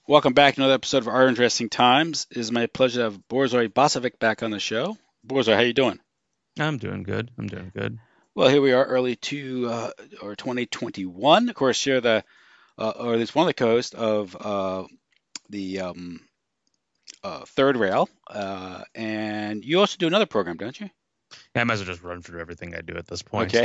Welcome back to another episode of Our Interesting Times. It is my pleasure to have Borzoi Basovic back on the show. Borzoi, how you doing? I'm doing good. I'm doing good. Well, here we are, early or 2021. Of course, you're or at least one of the co-hosts of the Third Rail, and you also do another program, don't you? Yeah, I might as well just run through everything I do at this point. Okay.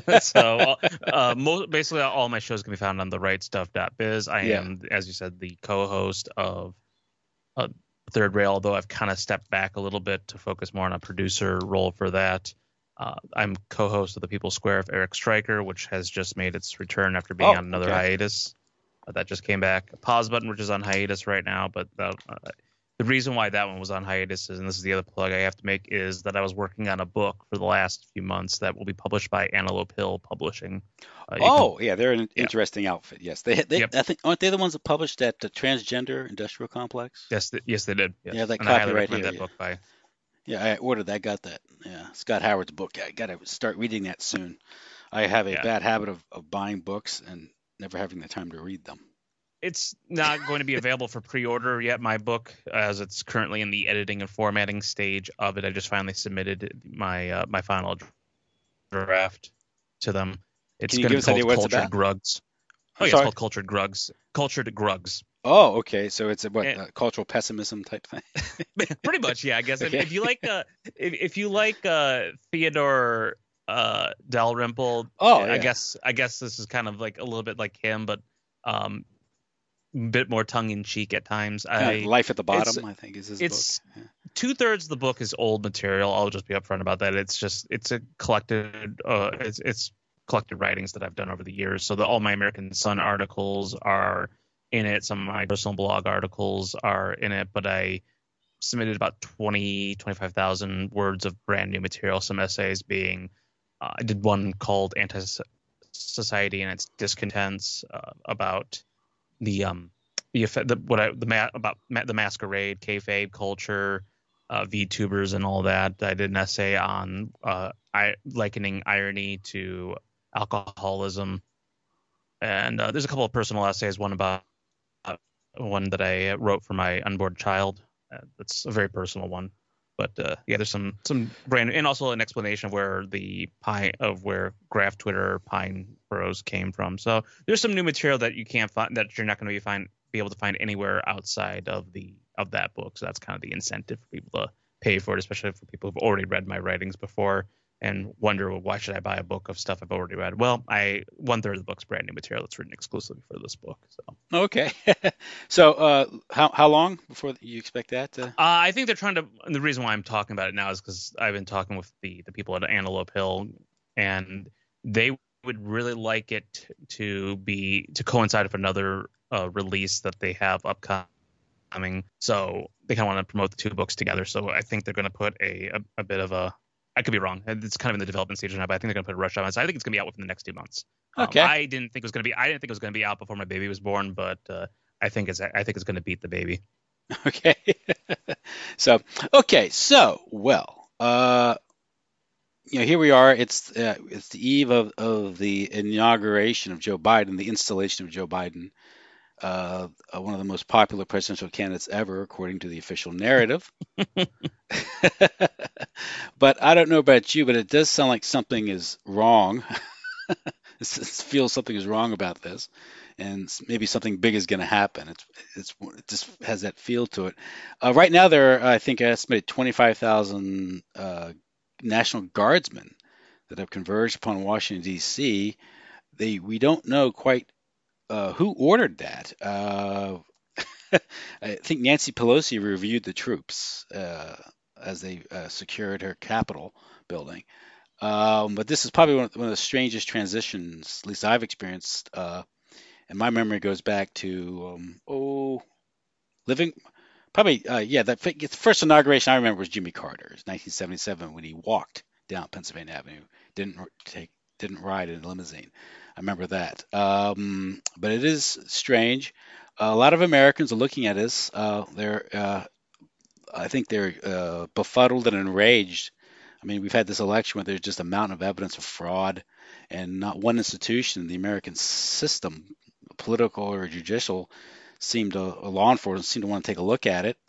Basically, all my shows can be found on the rightstuff.biz. I Yeah. am, as you said, the co-host of uh, Third Rail, although I've kind of stepped back a little bit to focus more on a producer role for that. I'm co-host of the People's Square of Eric Stryker, which has just made its return after being Oh, on another okay. hiatus. That just came back. Pause button, which is on hiatus right now, but the reason why that one was on hiatus is, and this is the other plug I have to make, is that I was working on a book for the last few months that will be published by Antelope Hill Publishing. You can, Oh, yeah, they're an yeah, interesting outfit. Yes, they yep, I think aren't they the ones that published that Transgender Industrial Complex? yes, they did, Yeah, yes, that and I highly copyright recommend here. that Yeah. book by. Yeah, I ordered that. Got that. Yeah, Scott Howard's book. I got to start reading that soon. I have a Yeah, bad habit of buying books and never having the time to read them. it's not going to be available for pre-order yet. My book, as it's currently in the editing and formatting stage of it, I just finally submitted my final draft to them. It's Can you going to give be us an idea called what it's Cultured about? Grugs. Oh I'm yeah, it's sorry. called Cultured Grugs. Cultured Grugs. Oh, okay. So it's And cultural pessimism type thing. pretty much, yeah. I guess Okay. if you like Theodore Dalrymple, Oh yeah. I guess this is kind of like a little bit like him, but um, a bit more tongue in cheek at times. Kind of Life at the It's Bottom, I think, is his book. it's Yeah. two-thirds of the book is old material. I'll just be upfront about that. It's a collected it's collected writings that I've done over the years. So all my American Sun articles are in it. Some of my personal blog articles are in it, but I submitted about 25,000 words of brand new material, some essays being, I did one called Anti Society and its Discontents, about the effect, about the masquerade, kayfabe culture, VTubers and all that. I did an essay on likening irony to alcoholism, and there's a couple of personal essays. One about uh, one that I wrote for my unborn child. That's a very personal one. But yeah, there's some brand and also an explanation of where the pine of where Graph Twitter Pine Bros came from. So there's some new material that you can't find that you're not going to be able to find anywhere outside of that book. So that's kind of the incentive for people to pay for it, especially for people who've already read my writings before and wonder, well, why should I buy a book of stuff I've already read? Well, I one third of the book's brand new material that's written exclusively for this book. So Okay. So how long before you expect that to? I think they're trying to. And the reason why I'm talking about it now is because I've been talking with the people at Antelope Hill, and they would really like it to coincide with another release that they have upcoming. So they kind of want to promote the two books together. So I think they're going to put a bit of a. I could be wrong. It's kind of in the development stage now, but I think they're going to put a rush on it. So I think it's going to be out within the next 2 months. Okay. I didn't think it was going to be out before my baby was born, but I think it's going to beat the baby. Okay. So okay. So well. Here we are. It's the eve of the inauguration of Joe Biden, the installation of Joe Biden, one of the most popular presidential candidates ever, according to the official narrative. But I don't know about you, but it does sound like something is wrong. It feels something is wrong about this, and maybe something big is going to happen. It just has that feel to it. Right now, there are, I think, I estimated 25,000 National Guardsmen that have converged upon Washington D.C. We don't know quite who ordered that. I think Nancy Pelosi reviewed the troops as they secured her Capitol building. But this is probably one of the strangest transitions, at least I've experienced. And my memory goes back to, living, probably, yeah, the first inauguration I remember was Jimmy Carter's, 1977, when he walked down Pennsylvania Avenue, didn't take, didn't ride in a limousine. I remember that. But it is strange. A lot of Americans are looking at this. I think they're befuddled and enraged. I mean, we've had this election where there's just a mountain of evidence of fraud, and not one institution in the American system, political or judicial, law enforcement seemed to want to take a look at it.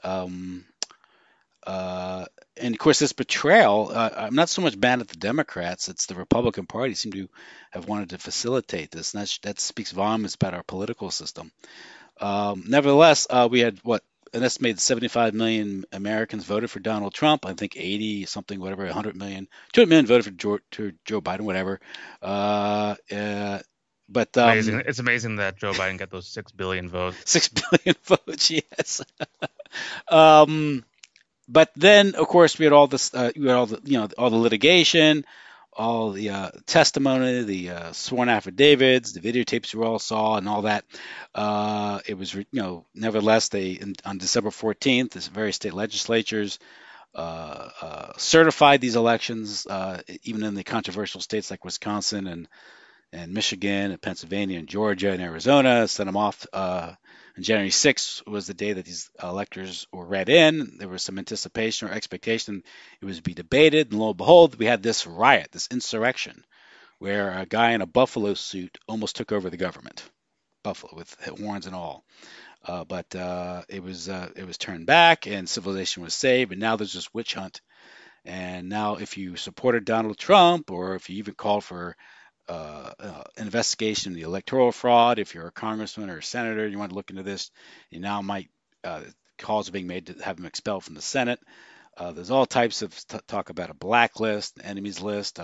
And of course, this betrayal, I'm not so much mad at the Democrats, it's the Republican Party seem to have wanted to facilitate this. And that speaks volumes about our political system. Nevertheless, we had an estimated 75 million Americans voted for Donald Trump. I think 80 something, whatever, 100 million, 200 million voted for Joe Biden, whatever. Uh, uh, but Amazing. It's amazing that Joe Biden got those 6 billion votes. 6 billion votes, yes. Um, but then, of course, we had all this, we had all the, all the litigation, all the testimony, the sworn affidavits, the videotapes we all saw, and all that. It was, nevertheless, on December 14th, the various state legislatures certified these elections, even in the controversial states like Wisconsin and Michigan and Pennsylvania and Georgia and Arizona, sent them off. And January 6th was the day that these electors were read in. There was some anticipation or expectation it was to be debated. And lo and behold, we had this riot, this insurrection, where a guy in a buffalo suit almost took over the government, buffalo with horns and all. But it was turned back, and civilization was saved. And now there's this witch hunt. And now, if you supported Donald Trump, or if you even called for investigation of the electoral fraud. If you're a congressman or a senator, you want to look into this. You now might calls are being made to have him expelled from the Senate. There's all types of talk about a blacklist, enemies list.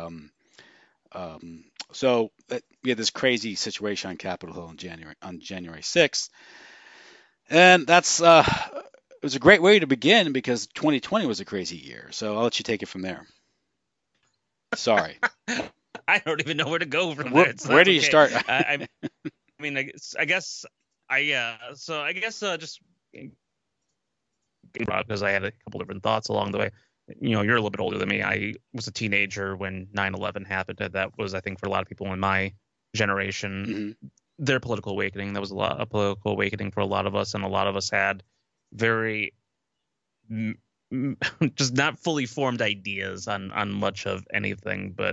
So we had this crazy situation on Capitol Hill on January 6th, and that's it was a great way to begin because 2020 was a crazy year. So I'll let you take it from there. Sorry. I don't even know where to go from there. So where do you start? I mean, I guess just because I had a couple different thoughts along the way. You're a little bit older than me. I was a teenager when 9/11 happened. And that was, I think, for a lot of people in my generation, their political awakening. That was a political awakening for a lot of us, and a lot of us had very just not fully formed ideas on much of anything. But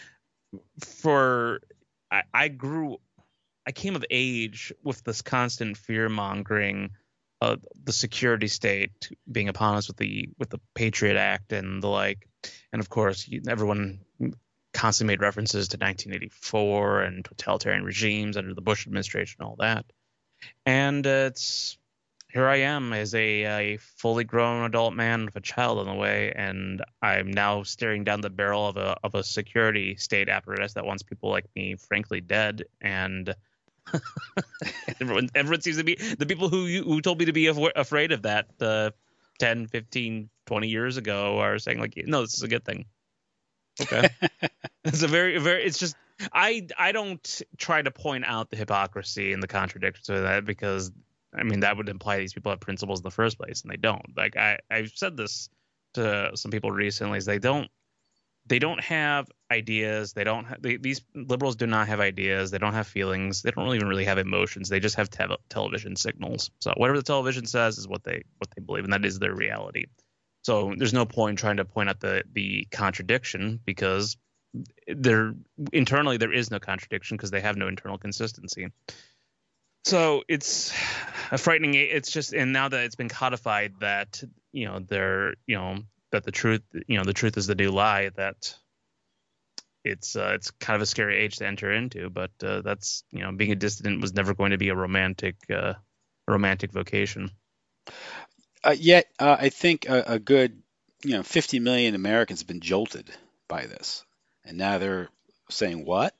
I came of age with this constant fear mongering, the security state being upon us with the Patriot Act and the like, and of course everyone constantly made references to 1984 and totalitarian regimes under the Bush administration and all that. And here I am as a fully grown adult man with a child on the way, and I'm now staring down the barrel of a security state apparatus that wants people like me, frankly, dead. And everyone seems to be, the people who told me to be afraid of that 10, 15, 20 years ago are saying, like, no, this is a good thing. Okay. It's a it's just, I don't try to point out the hypocrisy and the contradictions of that, because I mean, that would imply these people have principles in the first place, and they don't. Like, I've said this to some people recently, is they don't have ideas. These liberals do not have ideas. They don't have feelings. They don't even really have emotions. They just have television signals. So whatever the television says is what they believe, and that is their reality. So there's no point in trying to point out the contradiction, because internally there is no contradiction, because they have no internal consistency. So it's a frightening. It's just, and now that it's been codified that that the truth is the new lie, that it's kind of a scary age to enter into. But that's, being a dissident was never going to be a romantic vocation. Yet I think a good 50 million Americans have been jolted by this, and now they're saying what?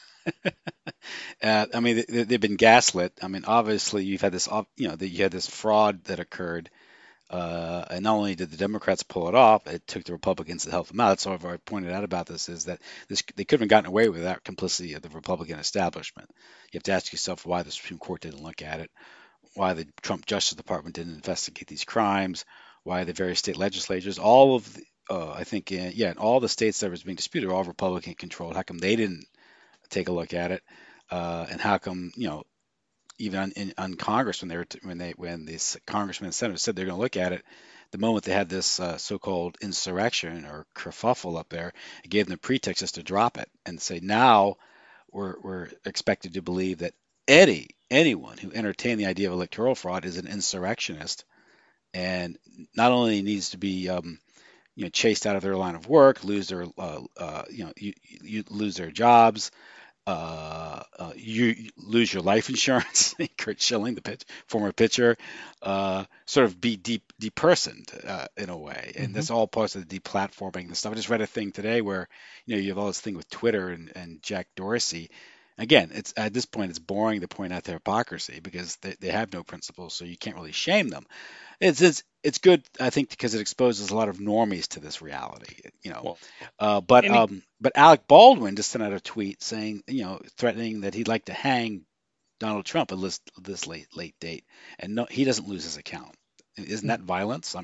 I mean, they've been gaslit. I mean, obviously, you've had this, that you had this fraud that occurred, and not only did the Democrats pull it off, it took the Republicans to help them out. That's all I pointed out about this, is that they couldn't have gotten away with that complicity of the Republican establishment. You have to ask yourself why the Supreme Court didn't look at it, why the Trump Justice Department didn't investigate these crimes, why the various state legislatures, all of I think, in all the states that was being disputed are all Republican controlled. How come they didn't take a look at it? And how come, even on Congress, when these congressmen and senators said they're going to look at it, the moment they had this so-called insurrection or kerfuffle up there, it gave them the pretext just to drop it and say, now we're expected to believe that anyone who entertained the idea of electoral fraud is an insurrectionist, and not only needs to be chased out of their line of work, lose their you lose their jobs, you lose your life insurance. Kurt Schilling, the former pitcher, sort of be depersoned in a way, and Hmm. that's all parts of the deplatforming the stuff. I just read a thing today where you have all this thing with Twitter and Jack Dorsey. Again, it's at this point it's boring to point out their hypocrisy because they have no principles, so you can't really shame them. It's good, I think, because it exposes a lot of normies to this reality. Well, Uh, but any um, but Alec Baldwin just sent out a tweet saying, threatening that he'd like to hang Donald Trump at this late date, and no, he doesn't lose his account. Isn't that violence?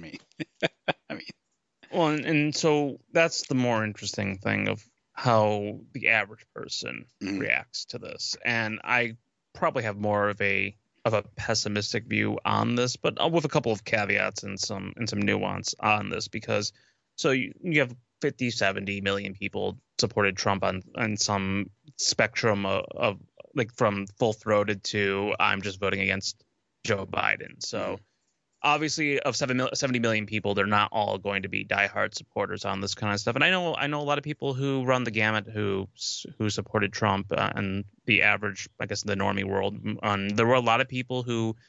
I mean, Well, and so that's the more interesting thing of how the average person mm, reacts to this. And I probably have more of a pessimistic view on this, but with a couple of caveats and some nuance on this because so you have 50, 70 million people supported Trump on some spectrum of like from full-throated to I'm just voting against Joe Biden. mm, So obviously of 70 million people, they're not all going to be diehard supporters on this kind of stuff. And I know a lot of people who run the gamut who supported Trump and the average, I guess, the normie world. There were a lot of people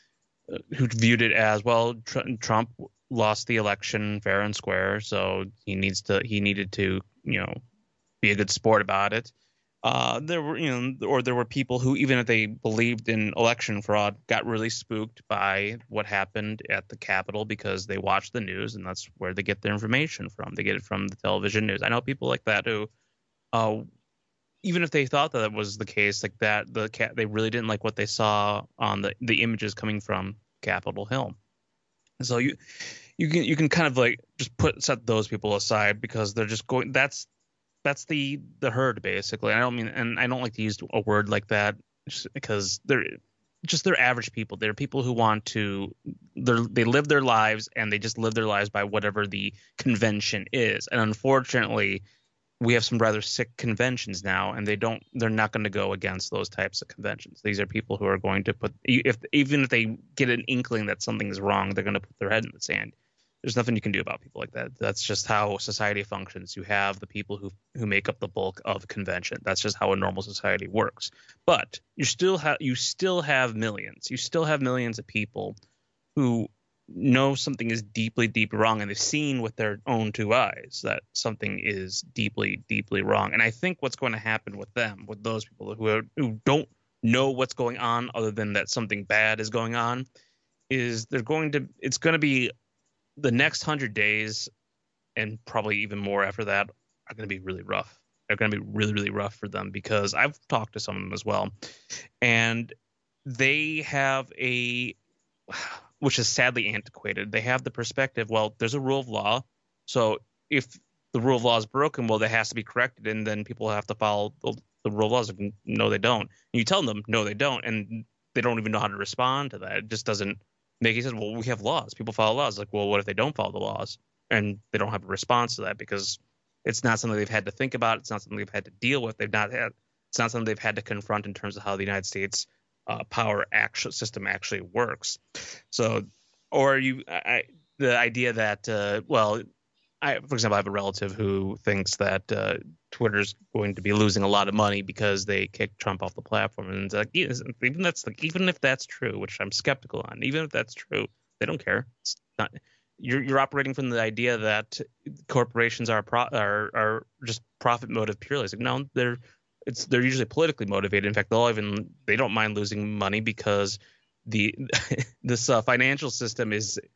who viewed it as well. Trump lost the election fair and square, so he needed to be a good sport about it. There were, or there were people who, even if they believed in election fraud, got really spooked by what happened at the Capitol because they watched the news and that's where they get their information from. They get it from the television news. I know people like that who, uh, even if they thought that was the case, like that, they really didn't like what they saw on the images coming from Capitol Hill. So you can kind of like just set those people aside because they're just going. That's the herd basically. I don't like to use a word like that just because they're average people. They're people who want to they live their lives and they just live their lives by whatever the convention is. And unfortunately, we have some rather sick conventions now, and they're not going to go against those types of conventions. These are people who are going to put if even if they get an inkling that something is wrong, they're going to put their head in the sand. There's nothing you can do about people like that. That's just how society functions. You have the people who make up the bulk of convention. That's just how a normal society works. But you still have millions. You still have millions of people who know something is deeply, deeply wrong, and they've seen with their own two eyes that something is deeply, deeply wrong. And I think what's going to happen with them, with those people who don't know what's going on other than that something bad is going on, is it's going to be the next 100 days and probably even more after that are going to be really rough. They're going to be really, really rough for them because I've talked to some of them as well, and they have which is sadly antiquated. They have the perspective, well, there's a rule of law, so if the rule of law is broken, well, that has to be corrected, and then people have to follow the rule of laws. No, they don't. And you tell them, no, they don't, and they don't even know how to respond to that. It just doesn't make any sense. Well, we have laws. People follow laws. Like, well, what if they don't follow the laws? And they don't have a response to that because it's not something they've had to think about. It's not something they've had to deal with. It's not something they've had to confront in terms of how the United States power actual system actually works. So, or the idea that, for example, I have a relative who thinks that Twitter's going to be losing a lot of money because they kicked Trump off the platform, and it's like, even if that's true, which I'm skeptical on, even if that's true, they don't care. It's not. You're operating from the idea that corporations are just profit motive purely. It's like, no, they're usually politically motivated. In fact, they don't mind losing money because the this financial system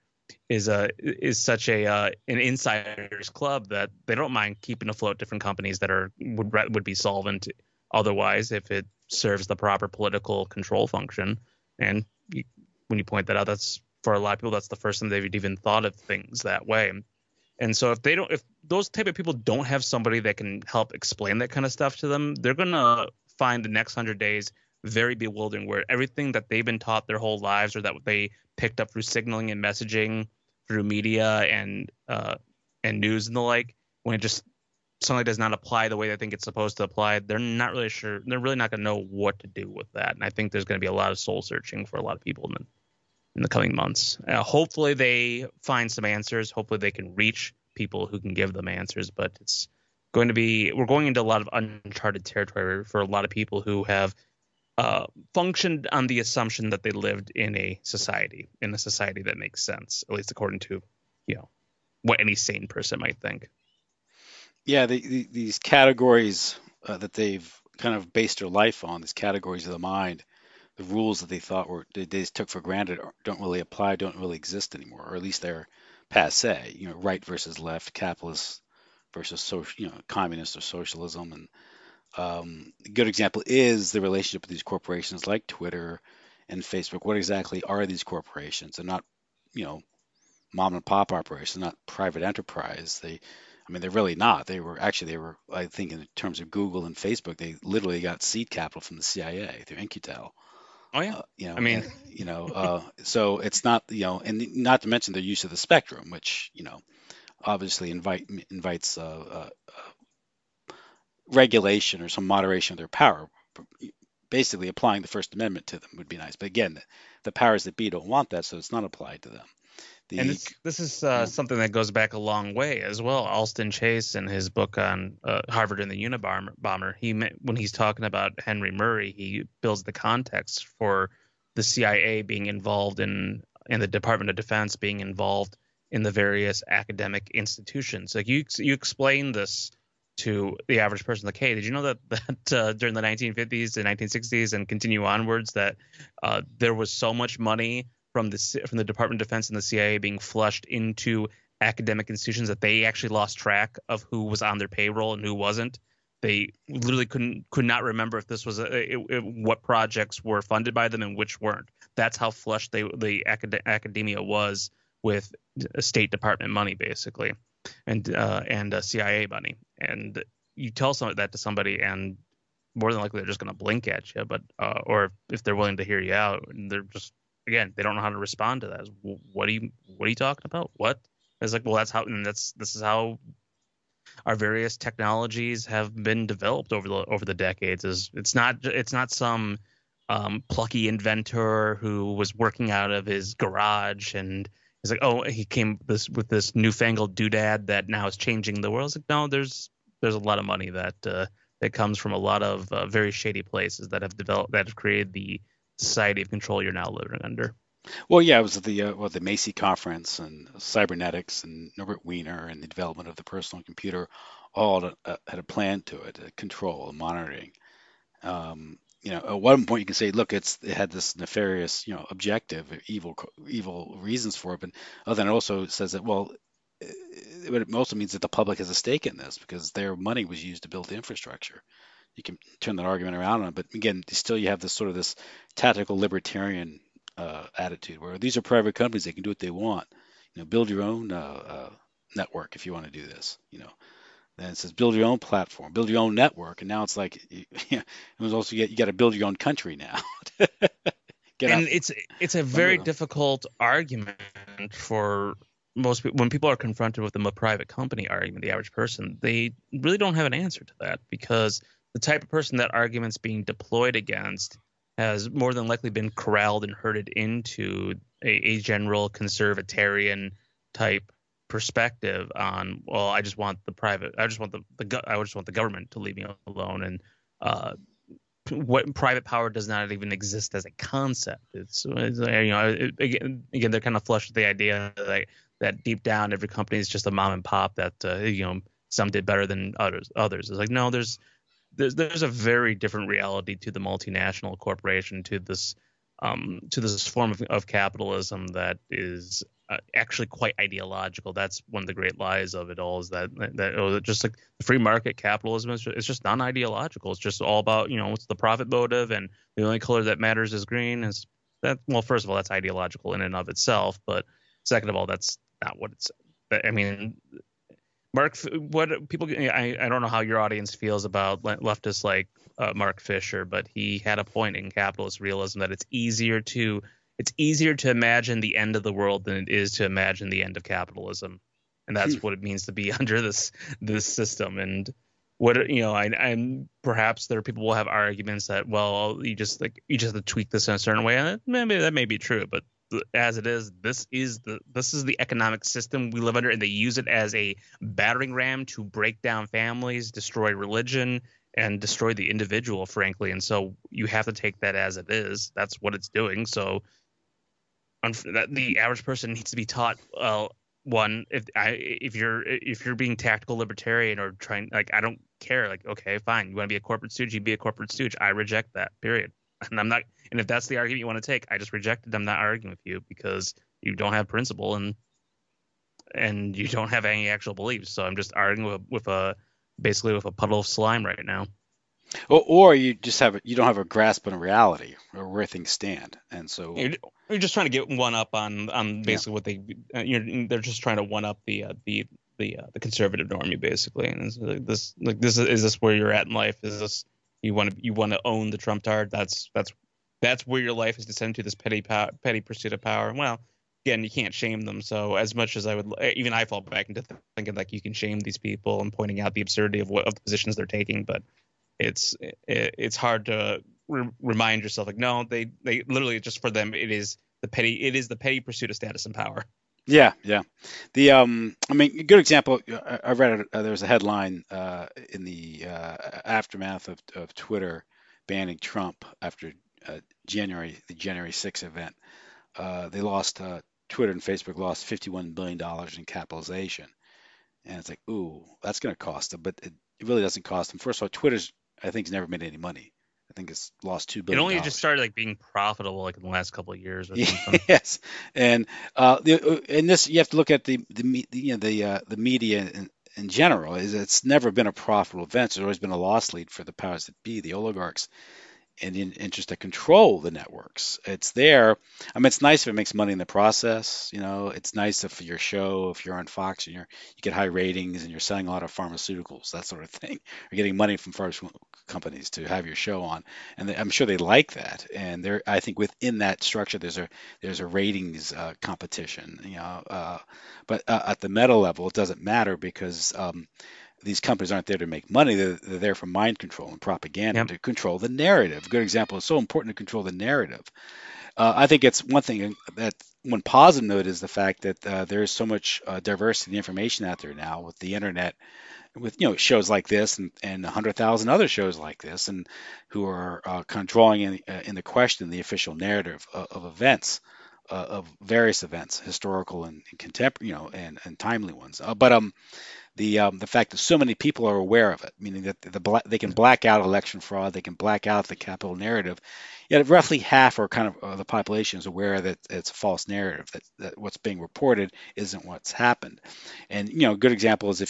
is such an insiders club that they don't mind keeping afloat different companies that would be solvent otherwise if it serves the proper political control function. And when you point that out, that's for a lot of people that's the first time they've even thought of things that way. And so if those type of people don't have somebody that can help explain that kind of stuff to them, they're gonna find the next 100 days very bewildering, where everything that they've been taught their whole lives or that they picked up through signaling and messaging through media and news and the like, when it just something does not apply the way they think it's supposed to apply, they're not really sure. They're really not going to know what to do with that. And I think there's going to be a lot of soul searching for a lot of people in the coming months. Hopefully they find some answers. Hopefully they can reach people who can give them answers. But it's going to be, we're going into a lot of uncharted territory for a lot of people who have functioned on the assumption that they lived in a society that makes sense, at least according to, what any sane person might think. Yeah, these categories that they've kind of based their life on, these categories of the mind, the rules that they thought they just took for granted don't really apply, don't really exist anymore, or at least they're passe. Right versus left, capitalist versus social, communist or socialism. And a good example is the relationship with these corporations like Twitter and Facebook. What exactly are these corporations? They're not, mom and pop operations, not private enterprise. They're really not. I think in terms of Google and Facebook, they literally got seed capital from the CIA through In-Q-Tel. Oh yeah. I And, mean, so it's not, and not to mention their use of the spectrum, which, obviously invites regulation or some moderation of their power. Basically, applying the First Amendment to them would be nice. But again, the powers that be don't want that, so it's not applied to them. and this is something that goes back a long way as well. Alston Chase, in his book on Harvard and the Unabomber, when he's talking about Henry Murray, he builds the context for the CIA being involved in the Department of Defense being involved in the various academic institutions. Like you explain this to the average person, like, hey, did you know that during the 1950s and 1960s and continue onwards that there was so much money from the Department of Defense and the CIA being flushed into academic institutions that they actually lost track of who was on their payroll and who wasn't. They literally could not remember if this was what projects were funded by them and which weren't. That's how flushed the academia was with State Department money, basically, and CIA money. And you tell that to somebody, and more than likely they're just going to blink at you. But or if they're willing to hear you out, they're just, again, they don't know how to respond to that. What are you talking about? What? It's like, well, this is how our various technologies have been developed over the decades. It's not some plucky inventor who was working out of his garage and he's like, oh, he came with this newfangled doodad that now is changing the world. It's like, no, there's a lot of money that comes from a lot of very shady places that have created the society of control you're now living under. Well, yeah, it was the Macy conference and cybernetics and Norbert Wiener and the development of the personal computer all had a plan to it, control and monitoring. At one point you can say, look, it had this nefarious, objective, evil reasons for it, but other than it also says that, well, it also means that the public has a stake in this because their money was used to build the infrastructure. You can turn that argument around on it, but again, still you have this tactical libertarian attitude where these are private companies, they can do what they want. Build your own network if you want to do this. Then it says build your own platform, build your own network, and now it's like it was also you got to build your own country now. It's a very difficult argument for most people when people are confronted with a private company argument. The average person, they really don't have an answer to that because the type of person that argument's being deployed against has more than likely been corralled and herded into a general conservatarian type perspective on, well, I just want the government to leave me alone, and what private power does not even exist as a concept. Again, they're kind of flush with the idea that deep down every company is just a mom and pop that some did better than others. It's like, no, there's a very different reality to the multinational corporation, to this form of capitalism that is actually quite ideological. That's one of the great lies of it all, is that just like the free market capitalism it's just non-ideological. It's just all about, what's the profit motive, and the only color that matters is green. Is that, well, first of all, that's ideological in and of itself, but second of all, that's not what it's. I mean, Mark, what people, I don't know how your audience feels about leftists like Mark Fisher, but he had a point in Capitalist Realism that it's easier to imagine the end of the world than it is to imagine the end of capitalism. and that's what it means to be under this system. And what I'm perhaps there are people will have arguments that, well, you just have to tweak this in a certain way, and maybe that may be true, but as it is, this is the economic system we live under, and they use it as a battering ram to break down families, destroy religion, and destroy the individual, frankly. And so you have to take that as it is. That's what it's doing. So that the average person needs to be taught, well, one, if you're being tactical libertarian or trying, like, I don't care, like, okay, fine, you want to be a corporate stooge, you be a corporate stooge. I reject that, period. And I'm not, and if that's the argument you want to take, I just reject it. I'm not arguing with you because you don't have principle, and you don't have any actual beliefs. So I'm just arguing with a basically with a puddle of slime right now. Or you don't have a grasp on reality or where things stand, and so You're just trying to get one up on yeah. basically what they're just trying to one up the conservative normie, basically. And is this where you're at in life? Is this you want to own the Trump card? That's where your life is descended to, this petty pursuit of power. Well, again, you can't shame them. So as much as I would, even I fall back into thinking like you can shame these people and pointing out the absurdity of the positions they're taking, but it's hard to remind yourself, like, no, they literally, just for them, it is the petty pursuit of status and power. Yeah, yeah. I mean, a good example. I read it. There was a headline in the aftermath of Twitter banning Trump after the January 6th event. They lost Twitter and Facebook lost $51 billion in capitalization, and it's like, ooh, that's going to cost them. But it really doesn't cost them. First of all, Twitter's, I think, has never made any money. I think it's lost $2 It billion. only just started, like, being profitable, like, in the last couple of years or something. Yes, and this you have to look at the media in general. Is It's never been a profitable event. It's always been a loss lead for the powers that be, the oligarchs, and in interest to control the networks. It's there. I mean, it's nice if it makes money in the process. It's nice if your show, if you're on Fox and you get high ratings and you're selling a lot of pharmaceuticals, that sort of thing. You're getting money from pharmaceutical companies to have your show on, and I'm sure they like that. And I think within that structure, there's a ratings competition. But at the meta level, it doesn't matter because these companies aren't there to make money. They're there for mind control and propaganda, Yep. to control the narrative. A good example, it's so important to control the narrative. I think it's one thing that one positive note is the fact that there is so much diversity in information out there now with the internet, with shows like this and 100,000 other shows like this, and who are kind of drawing in the question the official narrative of events. Of various events, historical and contemporary, and timely ones. But the fact that so many people are aware of it, meaning that they can black out election fraud, they can black out the capital narrative. Yet roughly half or kind of the population is aware that it's a false narrative, that what's being reported isn't what's happened. And a good example is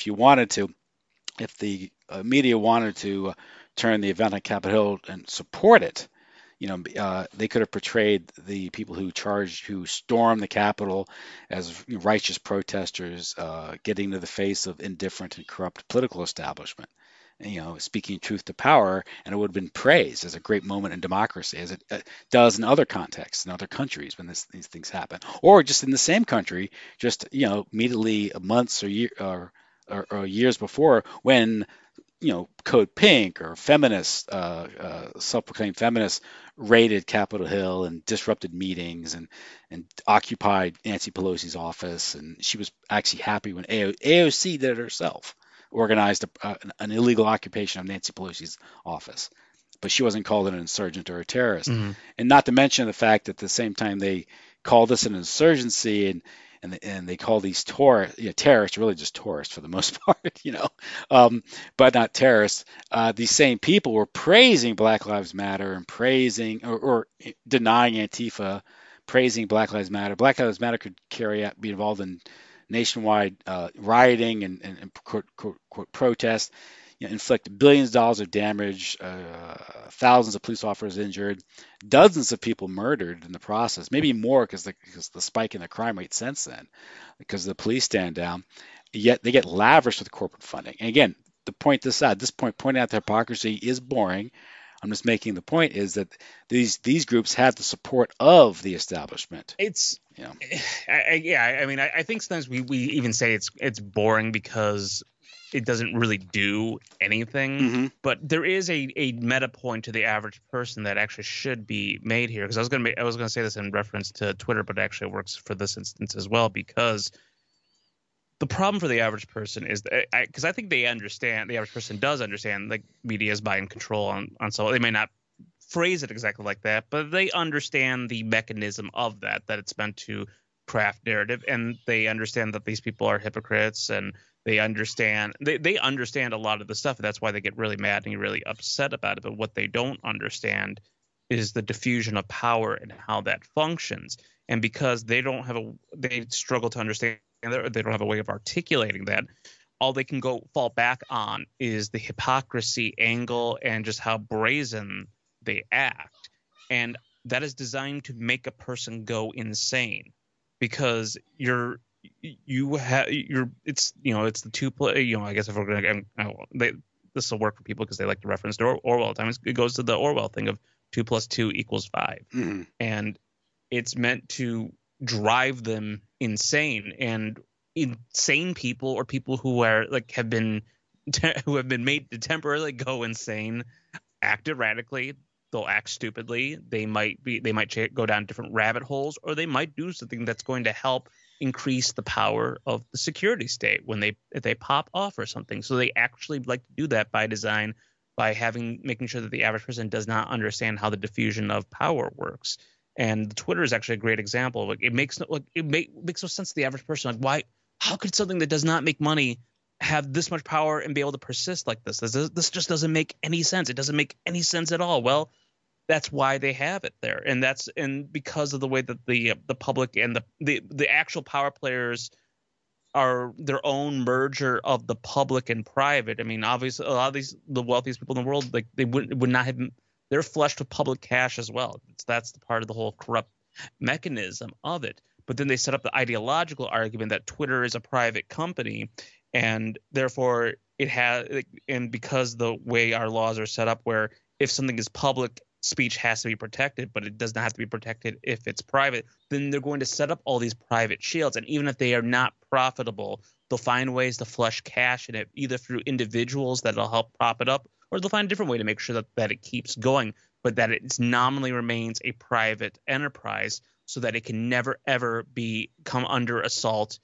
if the media wanted to turn the event on Capitol Hill and support it, they could have portrayed the people who stormed the Capitol as righteous protesters, getting to the face of indifferent and corrupt political establishment, speaking truth to power, and it would have been praised as a great moment in democracy, as it does in other contexts, in other countries when these things happen, or just in the same country, just immediately months or years before, when Code Pink or feminists, self-proclaimed feminists, raided Capitol Hill and disrupted meetings and occupied Nancy Pelosi's office. And she was actually happy when AOC did it herself, organized an illegal occupation of Nancy Pelosi's office. But she wasn't called an insurgent or a terrorist. Mm-hmm. And not to mention the fact that at the same time they called this an insurgency, and they call these terrorists, really just tourists for the most part, but not terrorists. These same people were praising Black Lives Matter and praising or denying Antifa, praising Black Lives Matter. Black Lives Matter could be involved in nationwide rioting and quote protest, inflict billions of dollars of damage, thousands of police officers injured, dozens of people murdered in the process, maybe more because the spike in the crime rate since then, because the police stand down. Yet they get lavished with corporate funding. And again, pointing out the hypocrisy is boring. I'm just making the point is that these groups have the support of the establishment. It's Yeah. I mean, I think sometimes we even say it's boring because it doesn't really do anything. Hmm. But there is a meta point to the average person that actually should be made here. Because I was gonna say this in reference to Twitter, but it actually works for this instance as well. Because the problem for the average person is that because I think the average person does understand like media is buying control on so they may not phrase it exactly like that, but they understand the mechanism of that it's meant to craft narrative, and they understand that these people are hypocrites, and they understand a lot of the stuff. And that's why they get really mad and really upset about it. But what they don't understand is the diffusion of power and how that functions. And because they struggle to understand, they don't have a way of articulating that, all they can go fall back on is the hypocrisy angle and just how brazen they act. And that is designed to make a person go insane because it's the two play, I guess if we're gonna this will work for people because they like to reference to Orwell at times. It goes to the Orwell thing of 2 + 2 = 5. Hmm. And it's meant to drive them insane. And insane people, or people who are like who have been made to temporarily go insane, act erratically. They'll act stupidly. They might go down different rabbit holes, or they might do something that's going to help increase the power of the security state if they pop off or something. So they actually like to do that by design, by making sure that the average person does not understand how the diffusion of power works. And Twitter is actually a great example. Like makes no sense to the average person. Like, why? How could something that does not make money have this much power and be able to persist like this? This just doesn't make any sense. It doesn't make any sense at all. Well, that's why they have it there, and because of the way that the public and the actual power players are their own merger of the public and private. I mean, obviously, a lot of the wealthiest people in the world, like they would not have. They're flushed with public cash as well. That's the part of the whole corrupt mechanism of it. But then they set up the ideological argument that Twitter is a private company, and therefore it has. And because the way our laws are set up, where if something is public, speech has to be protected, but it does not have to be protected if it's private, then they're going to set up all these private shields. And even if they are not profitable, they'll find ways to flush cash in it, either through individuals that'll help prop it up, or they'll find a different way to make sure that it keeps going, but that it nominally remains a private enterprise so that it can never, ever come under assault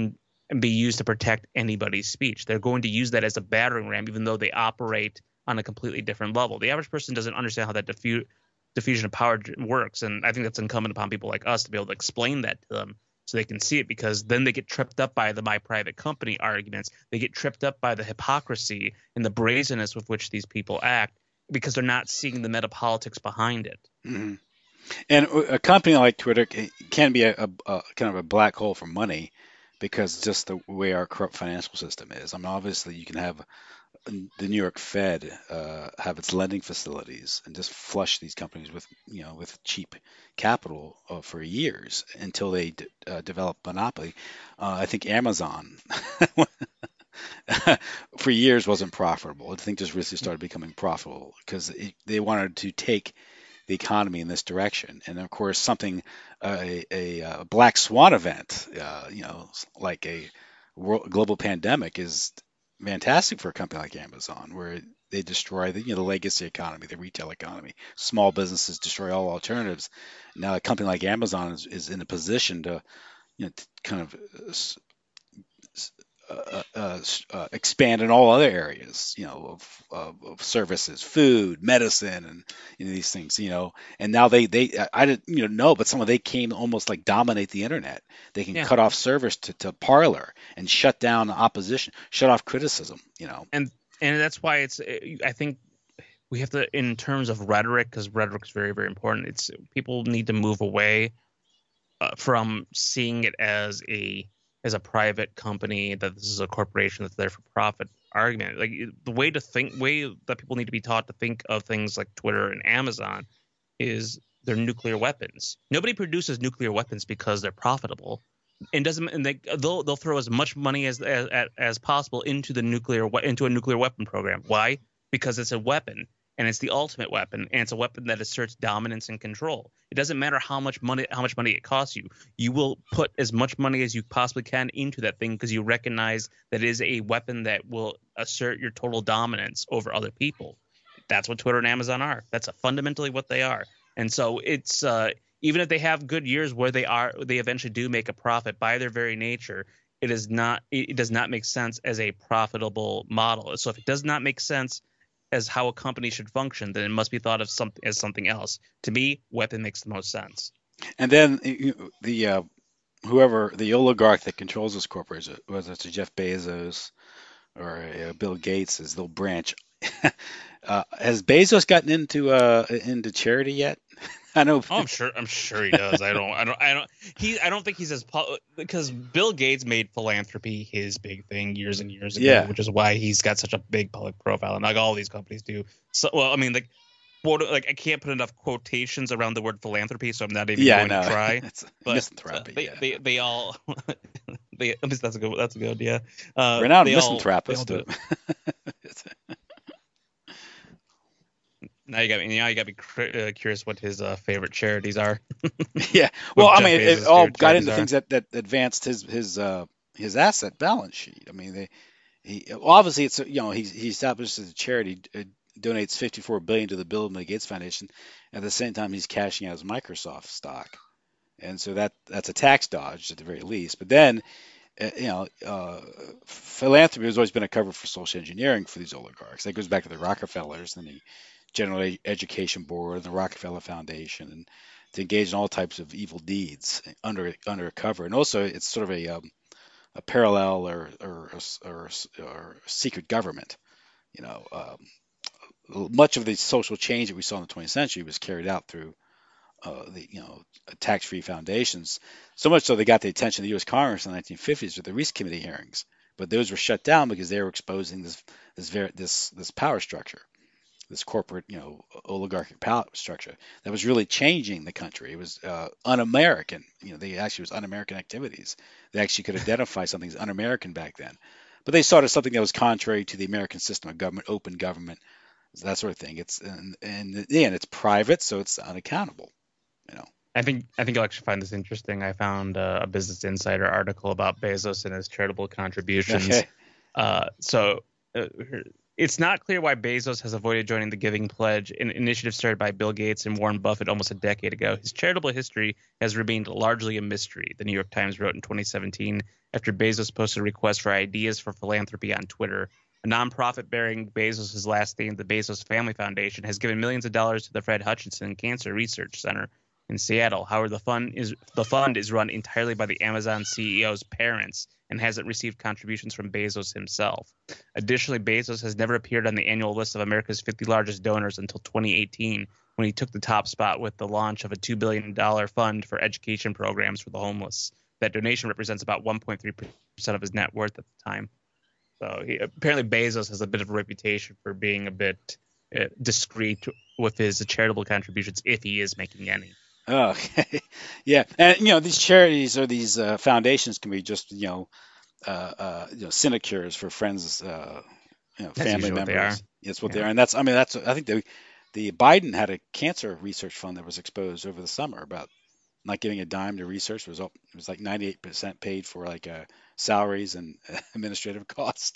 and be used to protect anybody's speech. They're going to use that as a battering ram, even though they operate on a completely different level. The average person doesn't understand how that diffusion of power works, and I think that's incumbent upon people like us to be able to explain that to them so they can see it, because then they get tripped up by the my private company arguments. They get tripped up by the hypocrisy and the brazenness with which these people act, because they're not seeing the meta politics behind it. Hmm. And a company like Twitter can be a kind of a black hole for money because just the way our corrupt financial system is. I mean, obviously, you can have the New York Fed have its lending facilities and just flush these companies with cheap capital for years until they develop monopoly. I think Amazon for years wasn't profitable. I think just recently started becoming profitable because they wanted to take the economy in this direction. And of course, something a black swan event, like a global pandemic, is fantastic for a company like Amazon, where they destroy the legacy economy, the retail economy. Small businesses destroy all alternatives. Now, a company like Amazon is in a position to to kind of expand in all other areas, of services, food, medicine, and these things, And now I didn't know, but some of they came almost like dominate the internet. They can Yeah. cut off service to Parler and shut down opposition, shut off criticism. And that's why I think we have to, in terms of rhetoric, because rhetoric is very, very important. It's people need to move away from seeing it as a private company, that this is a corporation that's there for profit argument. Like the way that people need to be taught to think of things like Twitter and Amazon is they're nuclear weapons. Nobody produces nuclear weapons because they're profitable. And they'll throw as much money as possible into a nuclear weapon program. Why? Because it's a weapon. and it's the ultimate weapon, and it's a weapon that asserts dominance and control. It doesn't matter how much money it costs you. You will put as much money as you possibly can into that thing because you recognize that it is a weapon that will assert your total dominance over other people. That's what Twitter and Amazon are. That's fundamentally what they are. And so it's even if they have good years where they eventually do make a profit by their very nature, it does not make sense as a profitable model. So if it does not make sense as how a company should function, then it must be thought of something else. To me, weapon makes the most sense. And then the whoever the oligarch that controls this corporation, whether it's Jeff Bezos or Bill Gates, is they'll branch. Has Bezos gotten into charity yet? I know. Oh, I'm sure he does. I don't think he's because Bill Gates made philanthropy his big thing years and years ago, Yeah. which is why he's got such a big public profile, and like all these companies do. So, well, I mean, like I can't put enough quotations around the word philanthropy, so I'm not even going to try. It's but misanthropy. They all at least that's a good idea. Renowned misanthropist. Now you got me curious what his favorite charities are. Yeah, well, I Jeff mean, Bezos' it all favorite got into charities things that advanced his asset balance sheet. I mean, he obviously it's he establishes a charity, donates 54 billion to the Bill and Melinda Gates Foundation. At the same time, he's cashing out his Microsoft stock, and so that's a tax dodge at the very least. But then, philanthropy has always been a cover for social engineering for these oligarchs. That goes back to the Rockefellers and the General Education Board, the Rockefeller Foundation, and to engage in all types of evil deeds under cover. And also, it's sort of a parallel or secret government. You know, much of the social change that we saw in the 20th century was carried out through tax-free foundations. So much so they got the attention of the U.S. Congress in the 1950s with the Reece Committee hearings, but those were shut down because they were exposing this power structure, this corporate, oligarchic power structure that was really changing the country. It was un-American. They actually was un-American activities. They actually could identify something as un-American back then, but they saw it as something that was contrary to the American system of government, open government, that sort of thing. It's and it's private, so it's unaccountable. I think you'll actually find this interesting. I found a Business Insider article about Bezos and his charitable contributions. Okay. It's not clear why Bezos has avoided joining the Giving Pledge, an initiative started by Bill Gates and Warren Buffett almost a decade ago. His charitable history has remained largely a mystery, the New York Times wrote in 2017 after Bezos posted a request for ideas for philanthropy on Twitter. A nonprofit bearing Bezos' last name, the Bezos Family Foundation, has given millions of dollars to the Fred Hutchinson Cancer Research Center in Seattle. However, the fund is run entirely by the Amazon CEO's parents and hasn't received contributions from Bezos himself. Additionally, Bezos has never appeared on the annual list of America's 50 largest donors until 2018, when he took the top spot with the launch of a $2 billion fund for education programs for the homeless. That donation represents about 1.3% of his net worth at the time. So apparently Bezos has a bit of a reputation for being a bit discreet with his charitable contributions, if he is making any. Oh, okay. Yeah. And, these charities or these foundations can be just, sinecures for friends, family members. That's what they are. And I think the Biden had a cancer research fund that was exposed over the summer about not giving a dime to research. It was like 98% paid for salaries and administrative costs.